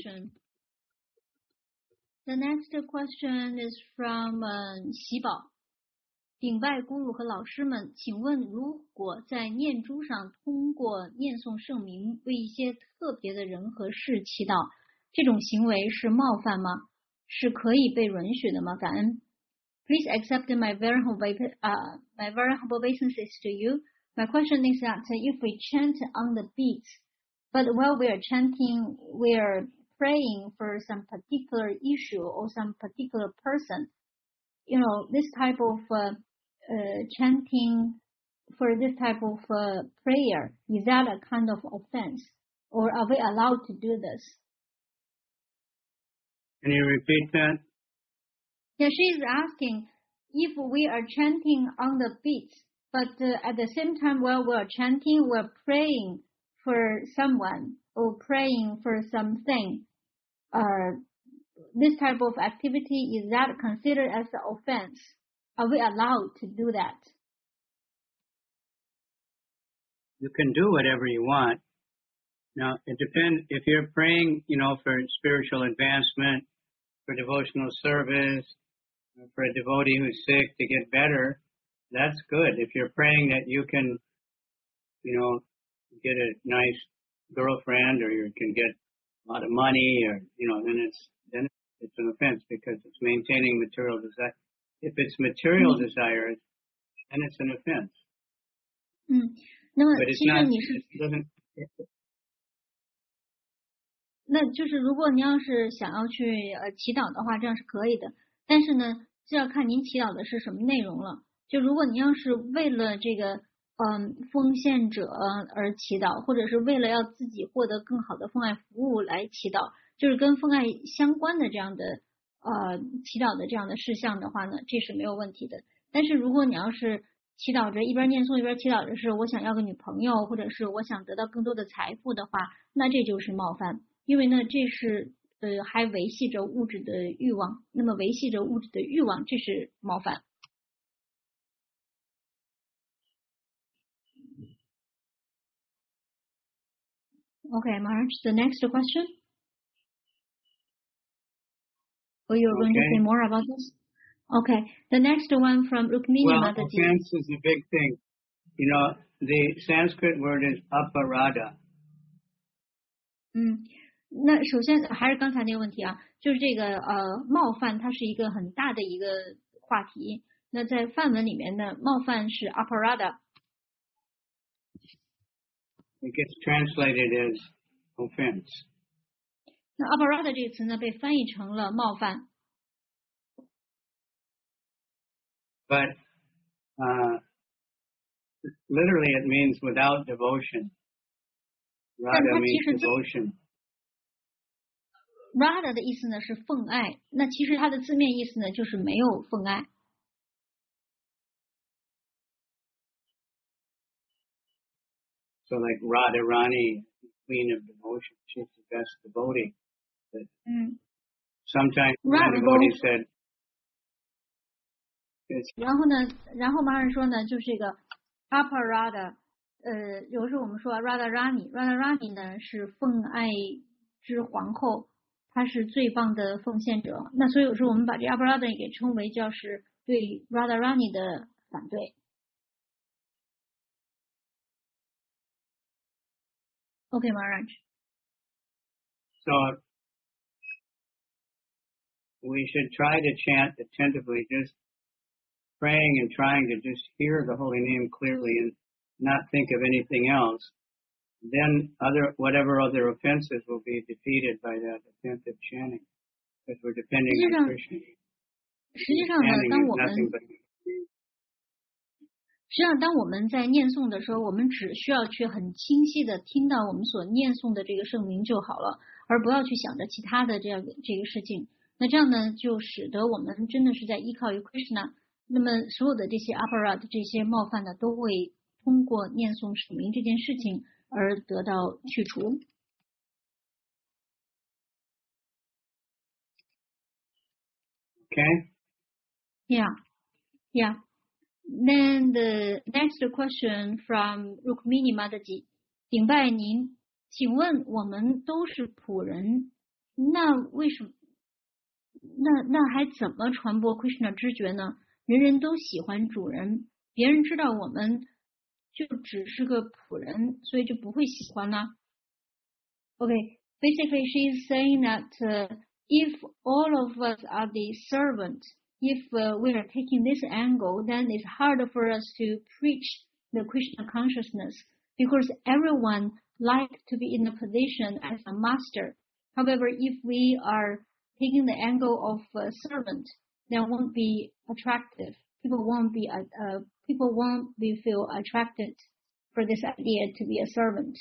question is from 喜宝。顶拜咕噜和老师们，请问如果在念珠上通过念诵圣名为一些特别的人和事祈祷，这种行为是冒犯吗？是可以被允许的吗？感恩。Please accept my very humble obeisances to you. My question is that if we chant on the beats, but while we are chanting, we are praying for some particular issue or some particular person, this type of chanting for this type of prayer, is that a kind of offense? Or are we allowed to do this? Can you repeat that? Yeah, she is asking if we are chanting on the beats, but at the same time while we are chanting, we're praying for someone or praying for something. This type of activity, is that considered as an offense? Are we allowed to do that? You can do whatever you want. Now, it depends if you're praying, for spiritual advancement, for devotional service, for a devotee who's sick to get better, that's good. If you're praying that you can, get a nice girlfriend or you can get a lot of money or, then it's an offense because it's maintaining material desire. If it's material desires, then it's an offense. 那么 But it's 其实 not, 你是 it doesn't, 那就是如果您要是想要去祈祷的话，这样是可以的。但是呢，这要看您祈祷的是什么内容了。就如果您要是为了这个奉献者而祈祷，或者是为了要自己获得更好的奉爱服务来祈祷，就是跟奉爱相关的这样的祈祷的这样的事项的话呢，这是没有问题的。但是如果你要是祈祷着一边念诵一边祈祷着是我想要个女朋友，或者是我想得到更多的财富的话，那这就是冒犯。因为呢，这是还维系着物质的欲望，那么维系着物质的欲望，这是冒犯。Okay, Marge, the next question. Or you're going to say more about this? Okay, the next one from Rukmini Mataji. Offense is a big thing. The Sanskrit word is aparada. 那首先还是刚才那个问题啊，就是这个冒犯，它是一个很大的一个话题。那在梵文里面呢，冒犯是 aparada。 It gets translated as offense. 那 aparada 这个词呢，被翻译成了冒犯。 But literally it means without devotion. Radha means devotion. Radha 的意思呢是奉爱，那其实它的字面意思呢就是没有奉爱。 So like Radharani, Queen of Devotion, she's the best devotee. But sometimes one devotee said, 然后马尔说呢，就是这个 Aparada，有时候我们说 Radharani 呢是奉爱之皇后。他是最棒的奉献者，那所以有时候我们把这 Aparada 给称为叫是对 Radharani 的反对。Okay, Maharaj. So we should try to chant attentively, just praying and trying to just hear the holy name clearly and not think of anything else. Then whatever other offenses will be defeated by that attentive chanting, because we're depending on Krishna. 实际上呢，当我们在念诵的时候，我们只需要去很清晰的听到我们所念诵的这个圣名就好了，而不要去想着其他的这个事情。那这样呢，就使得我们真的是在依靠于 Krishna。那么所有的这些 aparad 这些冒犯呢，都会通过念诵圣名这件事情而得到去除。 Okay. Yeah. Then the next question from Rukmini Mataji， 顶拜您，请问我们都是仆人，那为什么？那还怎么传播 Krishna 知觉呢？人人都喜欢主人，别人知道我们就只是个仆人，所以就不会喜欢啦。Okay, basically she is saying that if all of us are the servant, if we are taking this angle, then it's harder for us to preach the Krishna consciousness because everyone likes to be in a position as a master. However, if we are taking the angle of a servant, then won't be attractive. People won't be feel attracted for this idea to be a servant.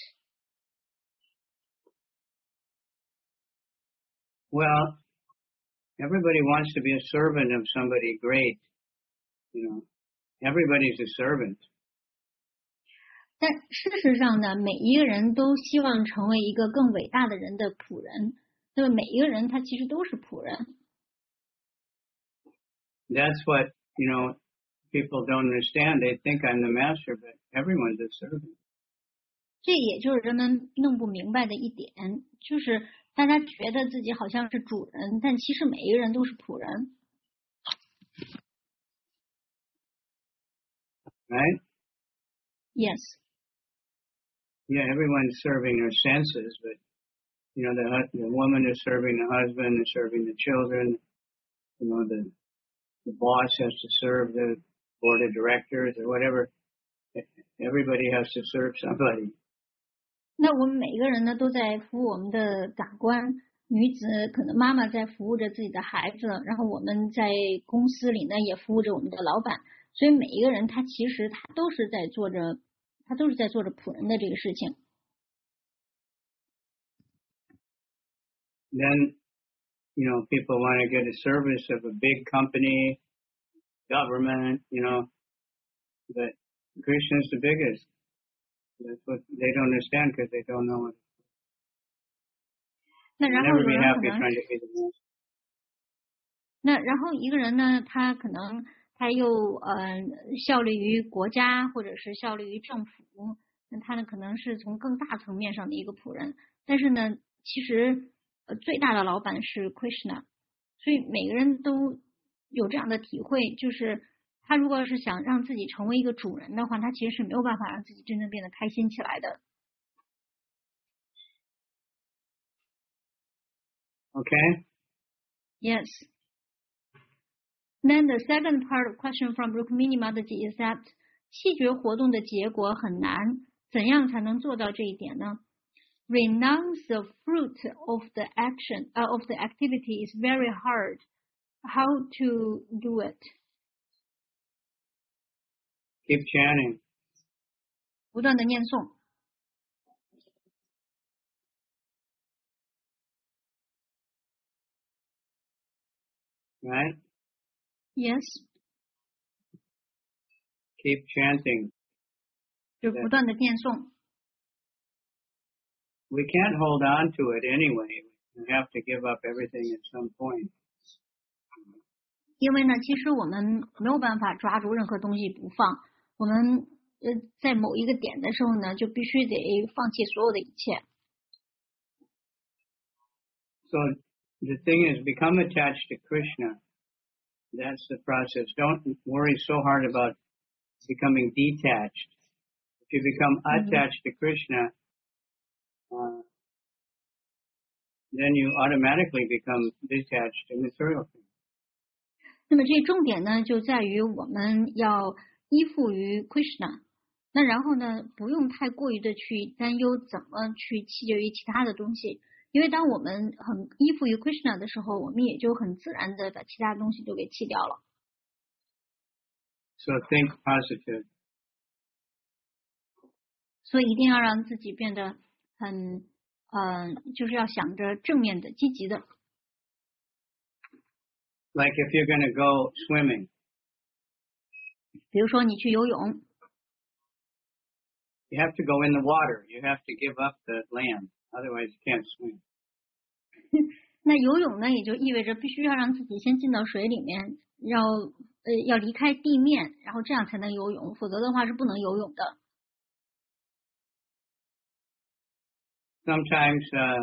Well, everybody wants to be a servant of somebody great. Everybody's a servant. 但事实上呢，每一个人都希望成为一个更伟大的人的仆人。那么每一个人他其实都是仆人。 That's what, people don't understand. They think I'm the master, but everyone's a servant. 这也就是人们弄不明白的一点，就是大家觉得自己好像是主人，但其实每一个人都是仆人。 Right? Yes. Yeah, everyone's serving their senses, but the woman is serving the husband, is serving the children. The boss has to serve the board of directors or whatever. Everybody has to serve somebody. 那我们每个人呢，都在服务我们的长官。女子可能妈妈在服务着自己的孩子，然后我们在公司里呢也服务着我们的老板。所以每一个人他其实他都是在做着仆人的这个事情。 Then, people want to get a service of a big company, government, but Krishna's the biggest. That's what they don't understand because they don't know it. 那然后 Never be happy trying to be the best. 那然后一个人呢，他可能他又效力于国家或者是效力于政府，那他呢可能是从更大层面上的一个仆人，但是呢，其实最大的老板是 Krishna， 所以每个人都有这样的体会，就是他如果是想让自己成为一个主人的话，他其实是没有办法让自己真正变得开心起来的。 Okay? Yes. Then the second part of question from Rukmini Mataji is that 气觉活动的结果很难，怎样才能做到这一点呢？ Renounce the fruit of the action of the activity is very hard. How to do it? Keep chanting. 不断的念诵。 Right? Yes. Keep chanting. 就不断的念诵。 We can't hold on to it anyway. We have to give up everything at some point. 因为呢，其实我们没有办法抓住任何东西不放。我们在某一个点的时候呢，就必须得放弃所有的一切。 So the thing is, become attached to Krishna. That's the process. Don't worry so hard about becoming detached. If you become attached to Krishna, then you automatically become detached to material things. 那么这重点呢，就在于我们要依附于 Krishna。那然后呢，不用太过于的去担忧怎么去弃绝于其他的东西，因为当我们很依附于 Krishna 的时候，我们也就很自然的把其他东西都给弃掉了。 So think positive. 所以一定要让自己变得很就是要想着正面的、积极的。 Like if you're going to go swimming. 比如说你去游泳。 You have to go in the water. You have to give up the land. Otherwise you can't swim. 那游泳呢，也就意味着必须要让自己先进到水里面， 要离开地面，然后这样才能游泳，否则的话是不能游泳的。 Sometimes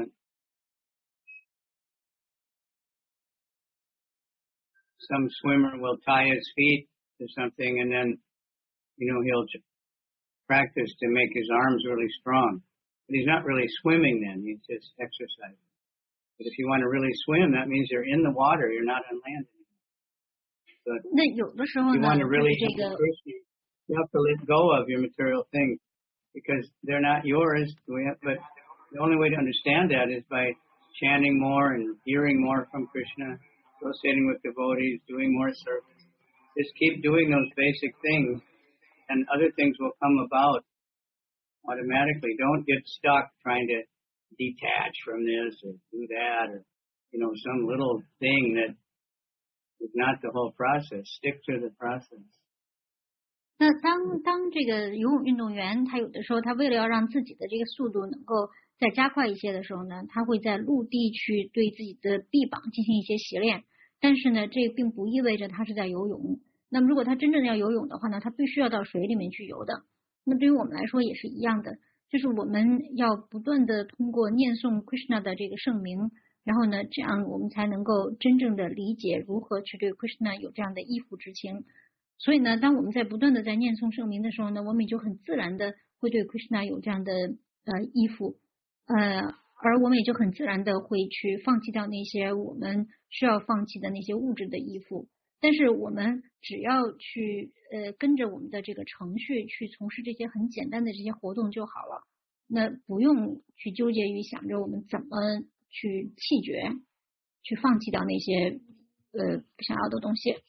some swimmer will tie his feet to something, and then he'll practice to make his arms really strong. But he's not really swimming then; he's just exercising. But if you want to really swim, that means you're in the water; you're not on land anymore. But 那有的时候 you 呢， want to 就是 really 这个 you have to let go of your material things because they're not yours. But the only way to understand that is by chanting more and hearing more from Krishna, associating with devotees, doing more service. Just keep doing those basic things, and other things will come about automatically. Don't get stuck trying to detach from this or do that or some little thing that is not the whole process. Stick to the process. 那当这个游泳运动员，他有的时候他为了要让自己的这个速度能够再加快一些的时候呢，他会在陆地去对自己的臂膀进行一些习练。但是呢，这并不意味着他是在游泳。那么如果他真正要游泳的话呢，他必须要到水里面去游的。那对于我们来说也是一样的，就是我们要不断的通过念诵 Krishna 的这个圣名，然后呢，这样我们才能够真正的理解如何去对 Krishna 有这样的依附之情。所以呢，当我们在不断的在念诵圣名的时候呢，我们也就很自然的会对 Krishna 有这样的依附，而我们也就很自然的会去放弃掉那些我们需要放弃的那些物质的依附。但是我们只要去跟着我们的这个程序去从事这些很简单的这些活动就好了，那不用去纠结于想着我们怎么去弃绝，去放弃掉那些不想要的东西。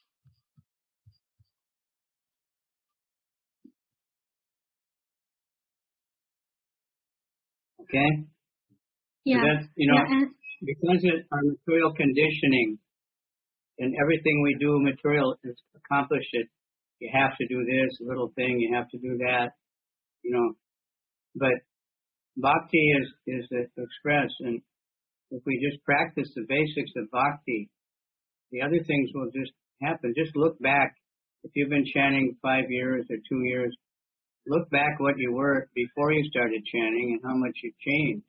Okay? Yeah. So that's, because of our material conditioning and everything we do material is accomplish it. You have to do this little thing, you have to do that, But bhakti is expressed, and if we just practice the basics of bhakti, the other things will just happen. Just look back. If you've been chanting 5 years or 2 years, look back what you were before you started chanting and how much you've changed.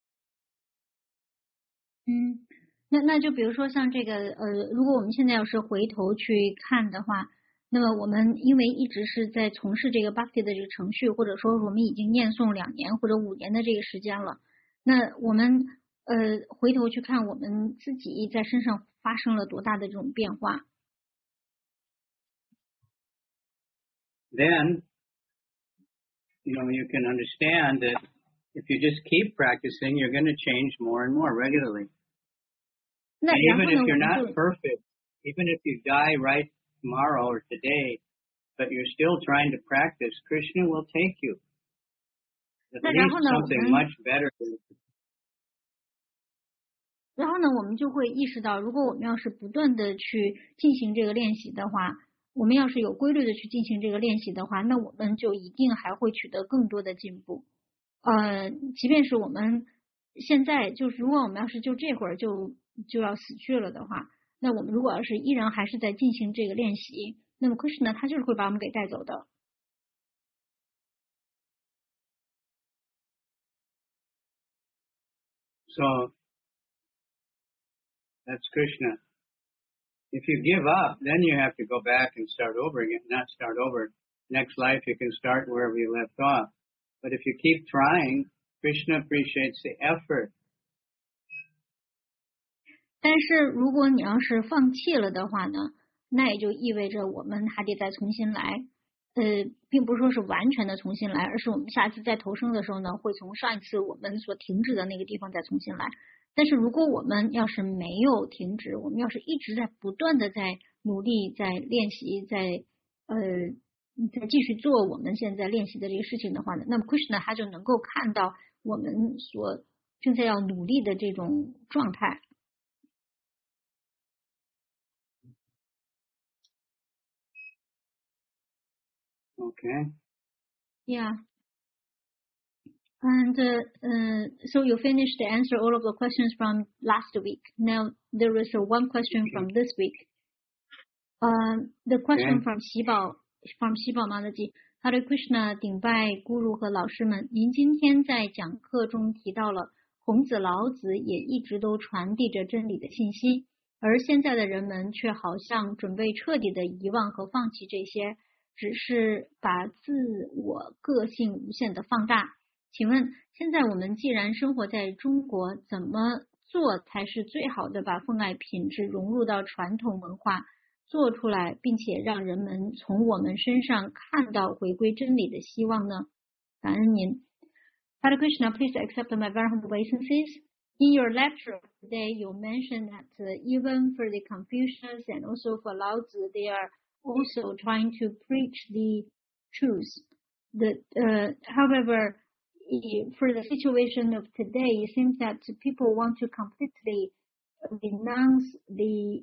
那就比如说像这个如果我们现在要是回头去看的话，那么我们因为一直是在从事这个 bhakti 的这个程序，或者说我们已经念诵2年或者5年的这个时间了，那我们回头去看我们自己在身上发生了多大的这种变化。 Then, you can understand that if you just keep practicing, you're going to change more and more regularly. And even if you're not perfect, even if you die right tomorrow or today, but you're still trying to practice, Krishna will take you. At least something much better than 然后呢，我们就会意识到，如果我们要是不断的去进行这个练习的话，我们要是有规律的去进行这个练习的话，那我们就一定还会取得更多的进步。即便是我们现在就是如果我们要是就这会儿就要死去了的话，那我们如果要是依然还是在进行这个练习，那么 Krishna 他就是会把我们给带走的。 So that's Krishna. If you give up, then you have to go back and start over again. Not start over. Next life you can start wherever you left off. But if you keep trying, Krishna appreciates the effort. 但是如果你要是放弃了的话呢，那也就意味着我们还得再重新来。并不是说是完全的重新来，而是我们下次再投生的时候呢，会从上一次我们所停止的那个地方再重新来。但是如果我们要是没有停止，我们要是一直在不断的在努力、在练习、在继续做我们现在练习的这个事情的话呢，那么 Krishna 他就能够看到我们所正在要努力的这种状态。 Okay. Yeah. And so you finished to answer all of the questions from last week. Now there is one question from this week. The question Okay. from 喜宝 Mataji. Hare Krishna 顶拜 Guru 和老师们，您今天在讲课中提到了孔子、老子也一直都传递着真理的信息，而现在的人们却好像准备彻底的遗忘和放弃这些，只是把自我个性无限的放大。请问，现在我们既然生活在中国，怎么做才是最好的把奉爱品质融入到传统文化？做出来，并且让人们从我们身上看到回归真理的希望呢？感恩您。Hare Krishna, please accept my very humble obeisances. In your lecture today, you mentioned that even for the Confucians and also for Lao Tzu, they are also trying to preach the truth. However, for the situation of today, it seems that people want to completely renounce the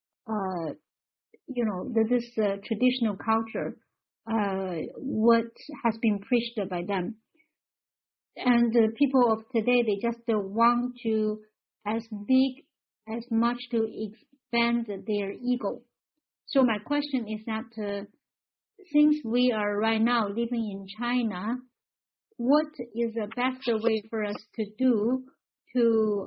this traditional culture, what has been preached by them. And the people of today, they just want to as much to expand their ego. So my question is that since we are right now living in China, what is the best way for us to do to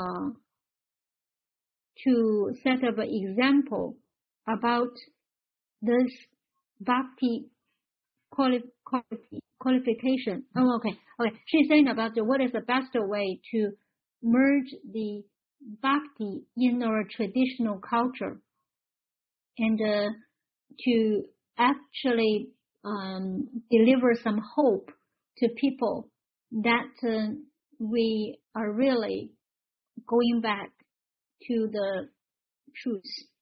set up an example about this bhakti qualification? Oh, okay. She's saying about what is the best way to merge the bhakti in our traditional culture and to actually deliver some hope to people that we are really going back to the truth.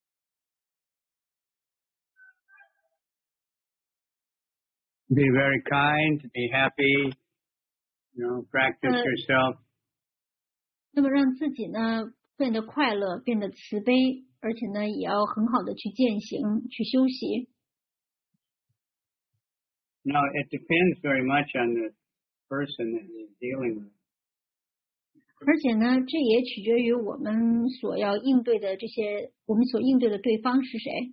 Be very kind, be happy, practice yourself. 那么让自己呢变得快乐，变得慈悲，而且呢也要很好的去践行，去修习。 No, it depends very much on the person that you're dealing with. 而且呢，这也取决于我们所要应对的我们所应对的对方是谁。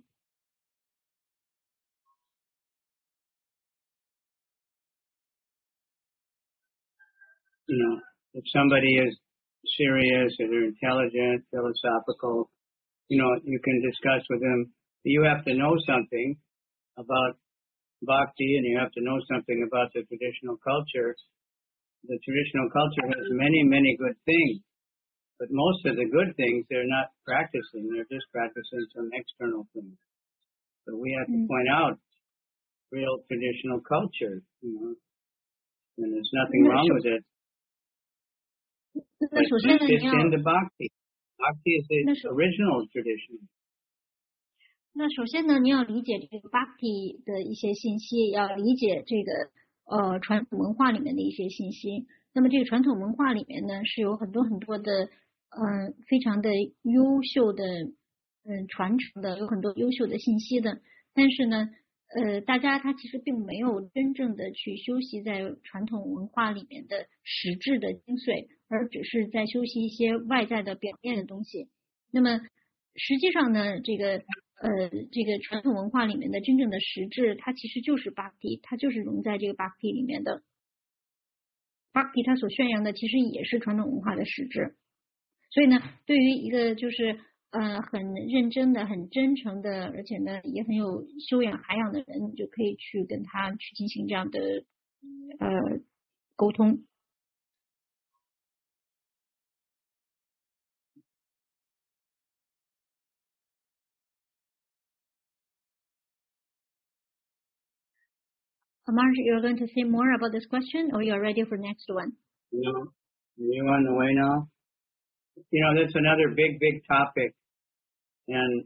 If somebody is serious or they're intelligent, philosophical, you can discuss with them. You have to know something about bhakti and you have to know something about the traditional culture. The traditional culture has many, many good things, but most of the good things they're not practicing. They're just practicing some external things. So we have to point out real traditional culture, and there's nothing wrong with it. 那首先呢，你 It's 要 in the bhakti. Bhakti is the original tradition. 那首先呢，你要理解这个 bhakti 的一些信息，要理解这个传统文化里面的一些信息。那么这个传统文化里面呢，是有很多很多的非常的优秀的传承的，有很多优秀的信息的。但是呢，大家他其实并没有真正的去修习在传统文化里面的实质的精髓，而只是在修习一些外在的表面的东西。那么实际上呢，这个传统文化里面的真正的实质，它其实就是 bhakti， 它就是融在这个 bhakti 里面的。bhakti 它所宣扬的其实也是传统文化的实质。所以呢，对于一个就是很认真的、很真诚的，而且呢也很有修养涵养的人，你就可以去跟他去进行这样的沟通。Marge, you're going to say more about this question, or you're ready for next one? No, you on the way now? That's another big, big topic. And,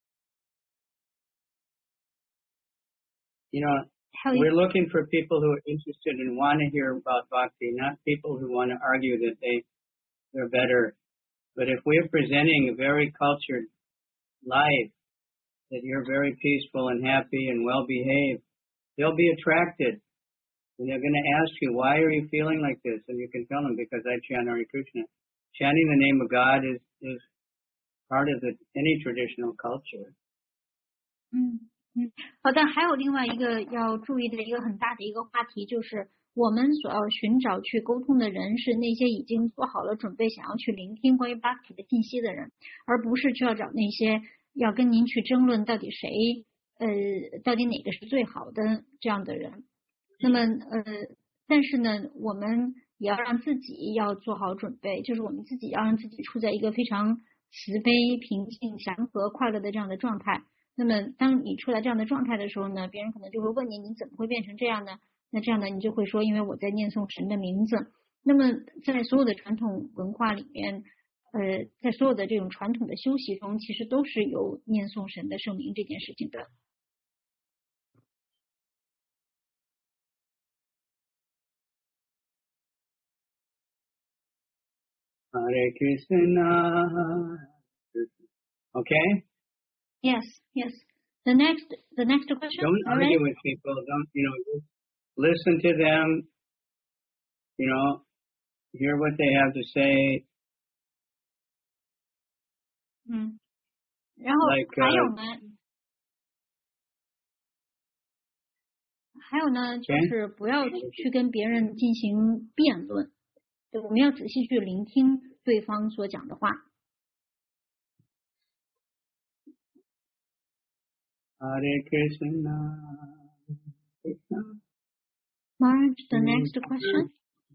we're looking for people who are interested and want to hear about bhakti, not people who want to argue that they're better. But if we're presenting a very cultured life, that you're very peaceful and happy and well-behaved, they'll be attracted. And they're going to ask you, why are you feeling like this? And you can tell them, because I chant Hare Krishna. Chanting the name of God is part of any traditional culture. 好的，还有另外一个要注意的一个很大的一个话题，就是我们所要寻找去沟通的人是那些已经做好了准备想要去聆听关于 Bhakti 的信息的人，而不是去要找那些要跟您去争论到底到底哪个是最好的这样的人。那么但是呢，我们也要让自己要做好准备，就是我们自己要让自己处在一个非常慈悲、平静、祥和、快乐的这样的状态。那么当你处在这样的状态的时候呢，别人可能就会问你，你怎么会变成这样呢？那这样呢，你就会说，因为我在念诵神的名字。那么在所有的传统文化里面，在所有的这种传统的修习中，其实都是有念诵神的圣名这件事情的。 Hare Krishna. Okay? Yes. The next question. Don't argue with people. Don't, just listen to them, hear what they have to say. 然后 还有呢，就是不要去跟别人进行辩论，我们要仔细去聆听对方所讲的话。 Hare Krishna. Marge, the next question.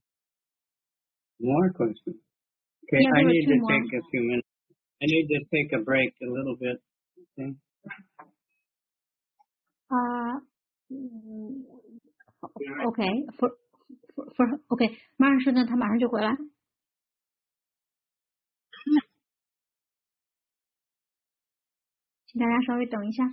More questions. Okay, Yeah, I need to more. take a few minutes. I need to take a break a little bit. Okay. Okay. Okay. 马上说呢，他马上就回来。请大家稍微等一下。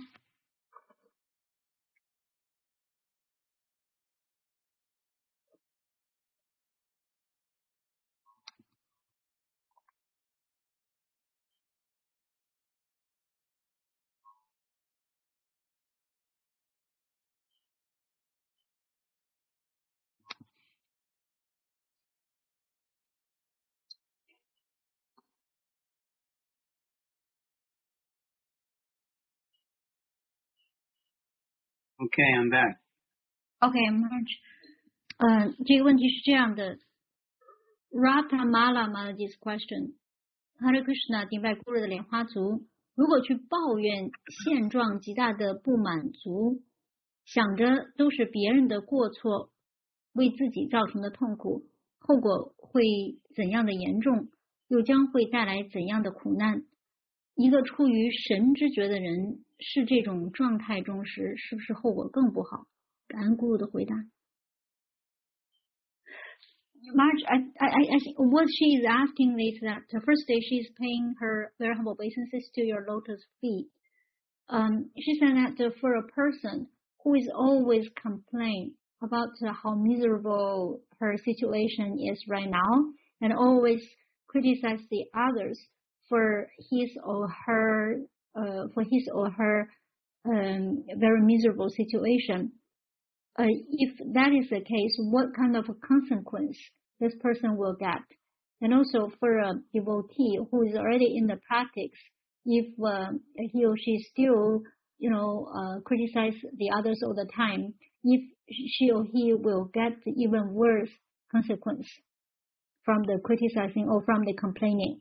Okay, I'm back. Okay, Marge. 这个问题是这样的 Ratamala Malaji's question. Hare Krishna 顶拜孤日的莲花族，如果去抱怨现状极大的不满足，想着都是别人的过错为自己造成的痛苦，后果会怎样的严重，又将会带来怎样的苦难？一个出于神之觉的人是这种状态中时，是不是后果更不好？感恩咕噜的回答。Marge, I think what she is asking is that the first day she is paying her very humble obeisances to your lotus feet. She said that for a person who is always complaining about how miserable her situation is right now and always criticize the others for his or her very miserable situation. If that is the case, what kind of a consequence this person will get? And also for a devotee who is already in the practice, if he or she still, criticize the others all the time, if she or he will get even worse consequence from the criticizing or from the complaining.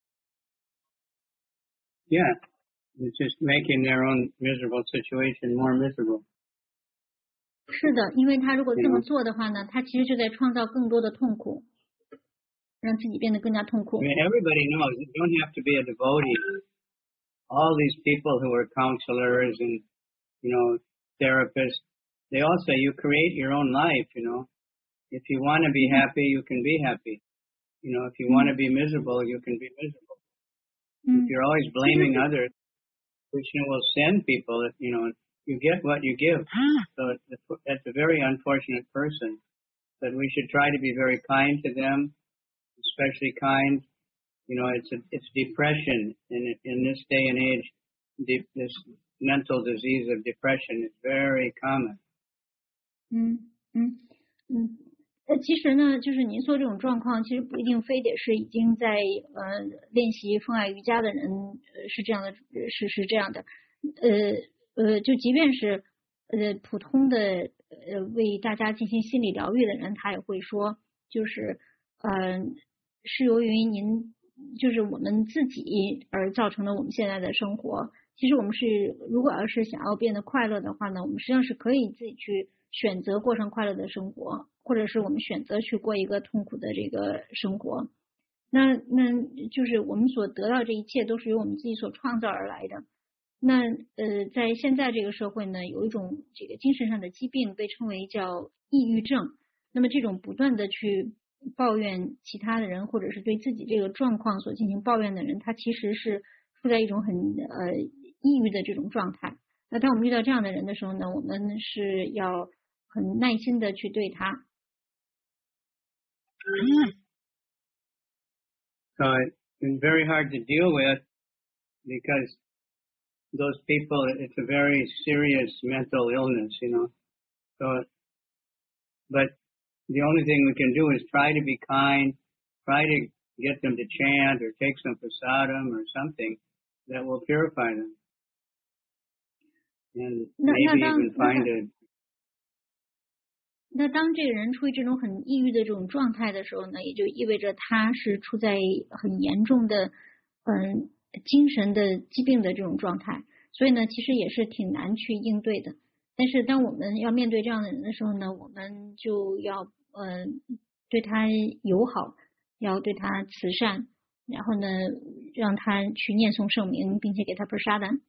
Yeah, it's just making their own miserable situation more miserable. 是的，因为他如果这么做的话呢，他其实就在创造更多的痛苦，让自己变得更加痛苦。 I mean, everybody knows you don't have to be a devotee. All these people who are counselors and, therapists, they all say you create your own life, If you want to be happy, you can be happy. If you want to be miserable, you can be miserable. If you're always blaming others, Krishna will send people, you get what you give. So that's a very unfortunate person. But we should try to be very kind to them, especially kind. It's depression in this day and age. This mental disease of depression is very common. 其实呢，就是您说这种状况，其实不一定非得是已经在练习风爱瑜伽的人是这样的，是这样的。 就即便是普通的为大家进行心理疗愈的人，他也会说，就是是由于您就是我们自己而造成了我们现在的生活。其实我们如果要是想要变得快乐的话呢，我们实际上是可以自己去选择过上快乐的生活，或者是我们选择去过一个痛苦的这个生活。那就是我们所得到这一切都是由我们自己所创造而来的。那在现在这个社会呢，有一种这个精神上的疾病被称为叫抑郁症。那么这种不断的去抱怨其他的人，或者是对自己这个状况所进行抱怨的人，他其实是处在一种很抑郁的这种状态。那当我们遇到这样的人的时候呢，我们是要很耐心的去对他。 So it's very hard to deal with because those people, it's a very serious mental illness, you know. So, but the only thing we can do is try to be kind, try to get them to chant or take some prasadam or something that will purify them. And maybe even find a... 那当这个人处于这种很抑郁的这种状态的时候呢，也就意味着他是处在很严重的精神的疾病的这种状态，所以呢其实也是挺难去应对的。但是当我们要面对这样的人的时候呢，我们就要对他友好，要对他慈善，然后呢让他去念诵圣名，并且给他 prasada。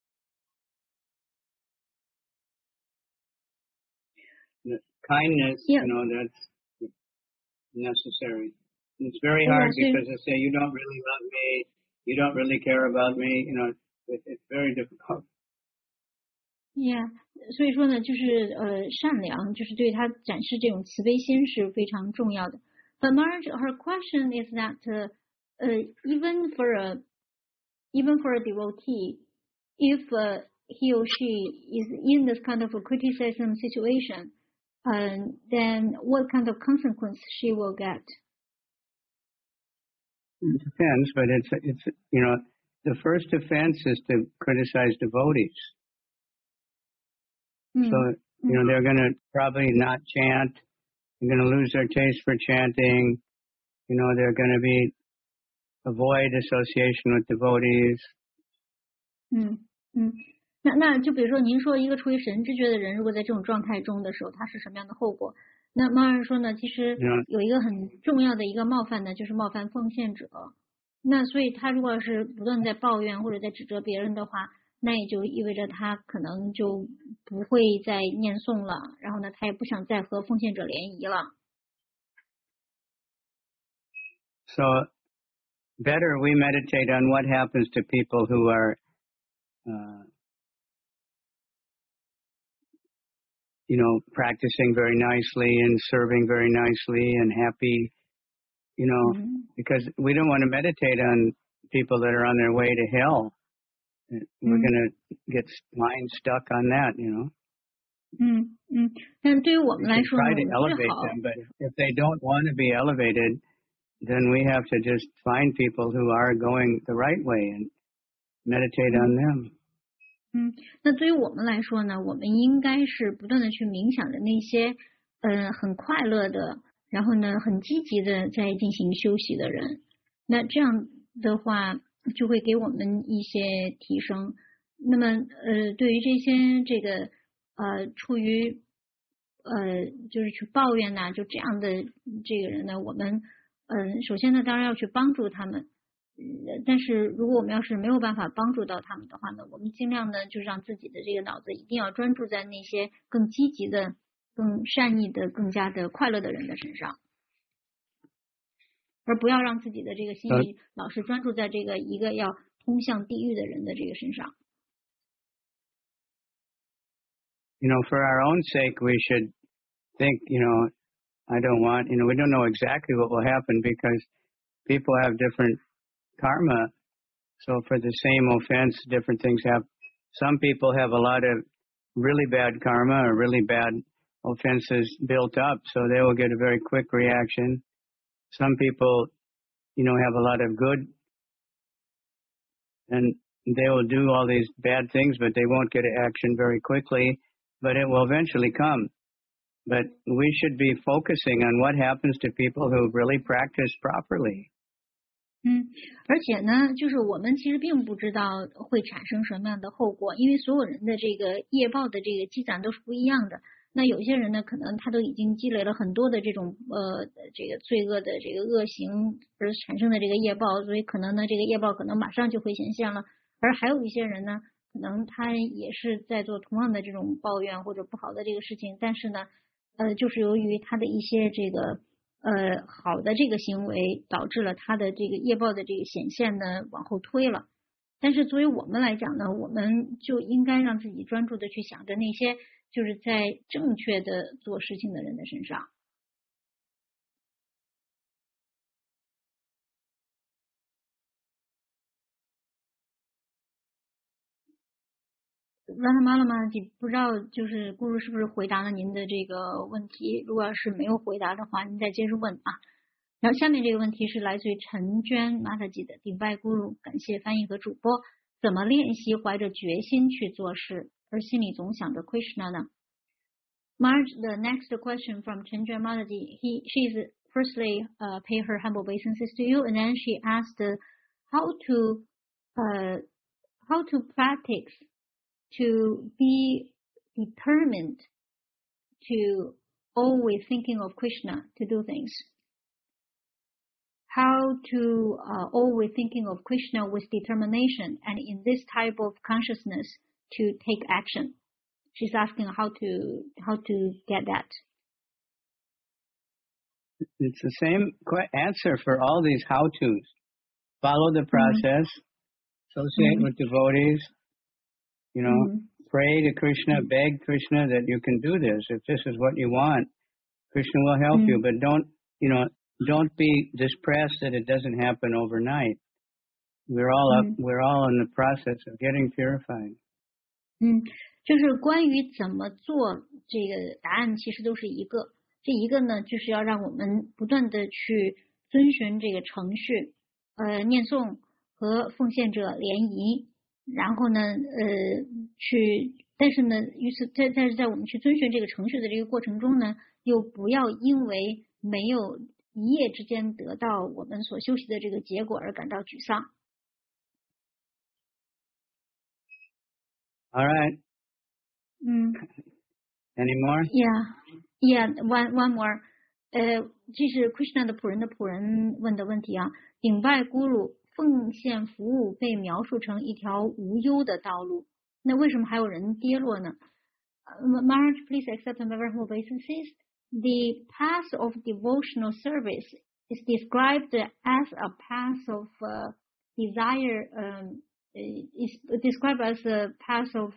Kindness, you know, that's necessary. It's very hard because they say, you don't really love me, you don't really care about me, you know, it's very difficult. Yeah, 所以说呢，就是善良，就是对他展示这种慈悲心是非常重要的。But Marge, her question is that even for a devotee, if he or she is in this kind of a criticism situation, then what kind of consequence she will get? It depends, but it's you know, the first offense is to criticize devotees. So, you know, they're going to probably not chant. They're going to lose their taste for chanting. You know, they're going to avoid association with devotees. 那就比如说您说一个处于神知觉的人，如果在这种状态中的时候，他是什么样的后果？那猫儿说呢，其实有一个很重要的一个冒犯呢，就是冒犯奉献者。那所以他如果是不断在抱怨或者在指责别人的话，那也就意味着他可能就不会再念诵了，然后呢，他也不想再和奉献者联谊了。 So better we meditate on what happens to people who are you know, practicing very nicely and serving very nicely and happy, you know, because we don't want to meditate on people that are on their way to hell. We're going to get mind stuck on that, you know. 但对于我们来说呢， try to elevate them, but if they don't want to be elevated, then we have to just find people who are going the right way and meditate on them. 那对于我们来说呢，我们应该是不断的去冥想的那些很快乐的，然后呢很积极的在进行休息的人。那这样的话就会给我们一些提升。那么对于这些这个处于就是去抱怨呐，就这样的这个人呢，我们首先呢当然要去帮助他们。但是如果我们要是没有办法帮助到他们的话呢，我们尽量呢就让自己的这个脑子一定要专注在那些更积极的、更善意的、更加的快乐的人的身上，而不要让自己的这个心意老是专注在这个一个要通向地狱的人的这个身上。 You know, for our own sake, we should think, you know, I don't want, you know, we don't know exactly what will happen because people have different karma. So for the same offense, different things happen. Some people have a lot of really bad karma or really bad offenses built up, so they will get a very quick reaction. Some people, you know, have a lot of good, and they will do all these bad things, but they won't get action very quickly, but it will eventually come. But we should be focusing on what happens to people who really practice properly. 而且呢，就是我们其实并不知道会产生什么样的后果，因为所有人的这个业报的这个积攒都是不一样的。那有些人呢，可能他都已经积累了很多的这种这个罪恶的这个恶行而产生的这个业报，所以可能呢，这个业报可能马上就会显现了。而还有一些人呢，可能他也是在做同样的这种抱怨或者不好的这个事情，但是呢，就是由于他的一些这个好的这个行为，导致了他的这个业报的这个显现呢往后推了。但是作为我们来讲呢，我们就应该让自己专注的去想着那些就是在正确的做事情的人的身上。让他妈了吗？不知道就是咕噜是不是回答了您的这个问题？如果要是没有回答的话，您再接着问啊。然后下面这个问题是来自于陈娟马塔吉的顶拜咕噜，感谢翻译和主播。怎么练习怀着决心去做事，而心里总想着 Krishna 呢？ Marge, the next question from Chen Juan Mataji, she's firstly pay her humble obeisances to you, and then she asked how to practice to be determined to always thinking of Krishna to do things. How to always thinking of Krishna with determination and in this type of consciousness to take action. She's asking how to get that. It's the same answer for all these how-tos. Follow the process, associate with devotees, pray to Krishna, beg Krishna that you can do this. If this is what you want, Krishna will help you, but don't be depressed that it doesn't happen overnight. We're all in the process of getting purified. 就是关于怎么做，这个答案其实都是一个。这一个呢，就是要让我们不断的去遵循这个程序，念诵和奉献者联谊，然后呢，但是呢，但是在我们去遵循这个程序的这个过程中呢，又不要因为没有一夜之间得到我们所修习的这个结果而感到沮丧。 All right. Any more? Yeah. One more. 这是 Krishna 的仆人的仆人问的问题啊。顶拜咕噜，奉献服务被描述成一条无忧的道路，那为什么还有人跌落呢？Marge, please accept my very humble obeisances. The path of devotional service is described as a path of desire. Is described as a path of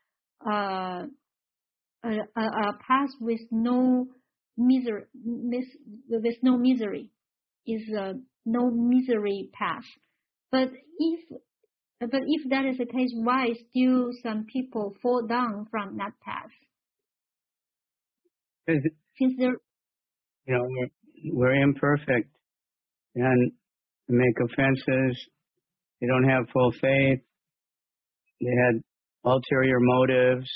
a path with no misery. With no misery is a no misery path. But if that is the case, why still some people fall down from that path? Since they're, we're imperfect and make offenses. They don't have full faith. They had ulterior motives.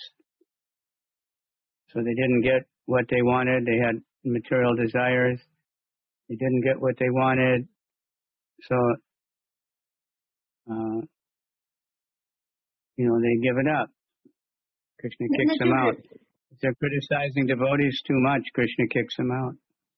So they didn't get what they wanted. They had material desires. They didn't get what they wanted. So, they give it up. Krishna kicks them out. If they're criticizing devotees too much, Krishna kicks them out.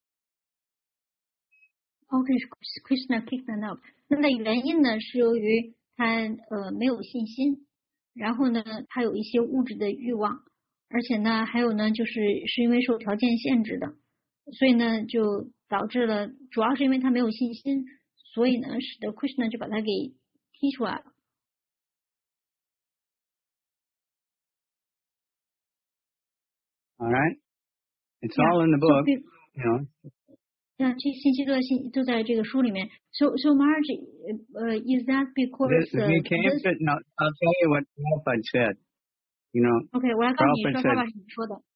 Okay, Krishna kicked them out. 那么原因呢，是由于他没有信心，然后呢，他有一些物质的欲望，而且呢，还有呢，是因为受条件限制的，所以呢，就导致了，主要是因为他没有信心，所以呢，使得 Krishna 就把他给踢出来了。 All right, it's all in the book, 这信息都在这个书里面。So Marge, is that because no, I'll tell you what Prabhupada said. Okay, 我来告诉你说他把什么说的。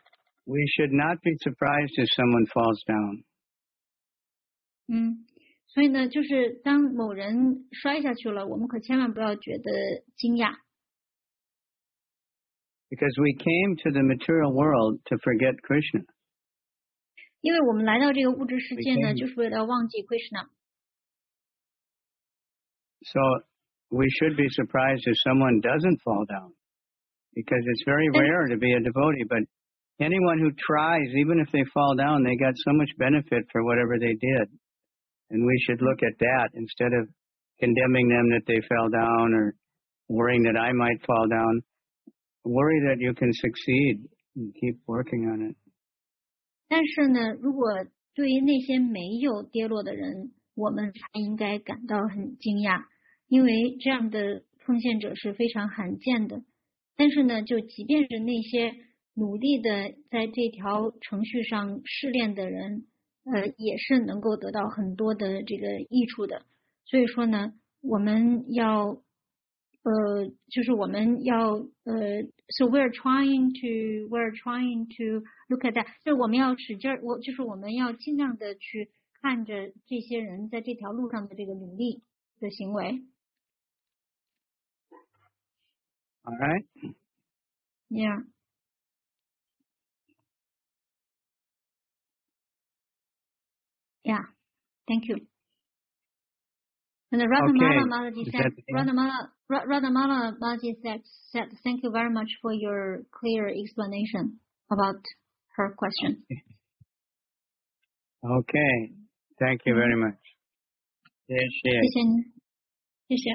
We should not be surprised if someone falls down. 所以呢，就是当某人摔下去了，我们可千万不要觉得惊讶。 Because we came to the material world to forget Krishna. 因为我们来到这个物质世界呢，就是为了忘记 Krishna。 So we should be surprised if someone doesn't fall down, because it's very rare to be a devotee. But anyone who tries, even if they fall down, they got so much benefit for whatever they did. And we should look at that instead of condemning them that they fell down or worrying that I might fall down. Worry that you can succeed and keep working on it. 但是呢，如果对于那些没有跌落的人，我们才应该感到很惊讶，因为这样的奉献者是非常罕见的。但是呢，就即便是那些努力的在这条程序上试炼的人，也是能够得到很多的这个益处的。所以说呢，我们要就是我们要so we're trying to look at that， 就是我们要使劲儿，就是我们要尽量的去看着这些人在这条路上的这个努力的行为。 All right. Yeah. Yeah. Thank you. And the Radhamala Malaji said, Radhamala Malaji said, thank you very much for your clear explanation about her question. Okay. Thank you very much. 谢谢。 谢谢您，谢谢。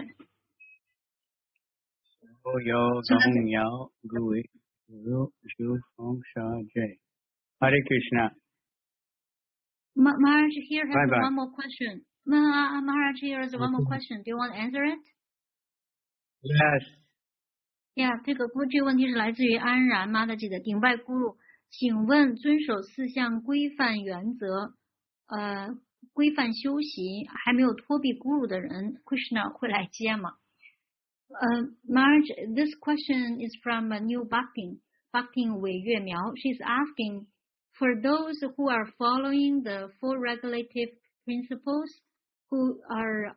所有供养Guru Shu Feng Sha Jai. Hare Krishna. Maharaj here has Bye-bye. one more question. Maharaj here has one more question. Do you want to answer it? Yes. Yeah, 这个问题是来自于安然玛达吉的顶拜咕噜，请问遵守4项规范原则，规范修习还没有脱避咕噜的人 ，Krishna 会来接吗？Maharaj, this question is from a new Bhaktin 韦月苗. She's asking, for those who are following the 4 regulative principles, who are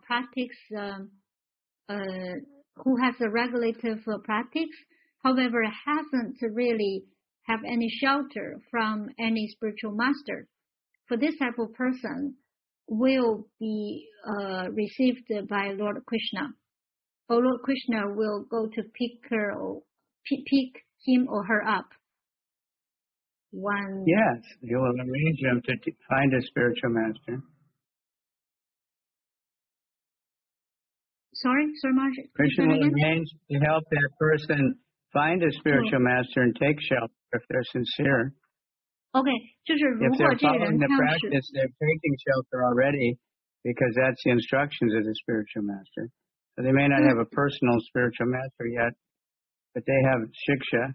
who has a regulative practice, however hasn't really have any shelter from any spiritual master, for this type of person will be received by Lord Krishna. Or Lord Krishna will go to pick him or her up. Yes, he will arrange him to find a spiritual master. Sorry, Maharaj. Krishna will arrange to help that person find a spiritual master and take shelter if they're sincere. Okay, 就是如 if 果 they're 这个人 following the 他是 practice, they're taking shelter already because that's the instructions of the spiritual master. So they may not have a personal spiritual master yet, but they have shiksha.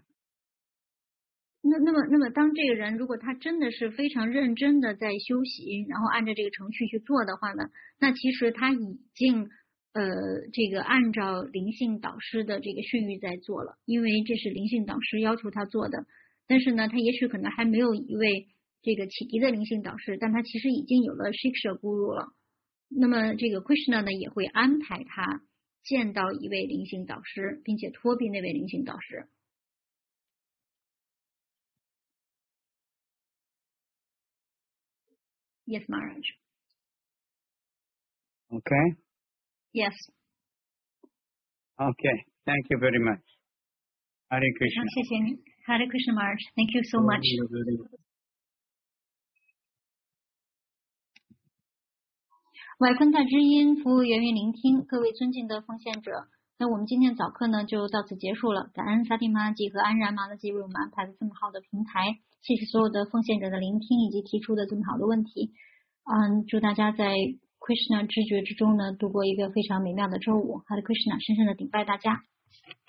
那么当这个人如果他真的是非常认真的在修习，然后按照这个程序去做的话呢，那其实他已经这个按照灵性导师的这个训谕在做了，因为这是灵性导师要求他做的。但是呢，他也许可能还没有一位这个启迪的灵性导师，但他其实已经有了 Shiksha Guru 了。那么这个 Krishna 呢也会安排他见到一位灵性导师，并且托庇那位灵性导师。Yes, Maharaj. Okay? Yes. Okay. Thank you very much. Hare Krishna. 谢谢你 Hare Krishna Maharaj. Thank you so much. 外坤大知音服务源于聆听，各位尊敬的奉献者，那我们今天早课呢就到此结束了。感恩萨蒂玛吉和安然玛拉吉为我们安排的这么好的平台，谢谢所有的奉献者的聆听以及提出的这么好的问题。祝大家在 Krishna 知觉之中呢度过一个非常美妙的周五。Hare Krishna， 深深的顶拜大家。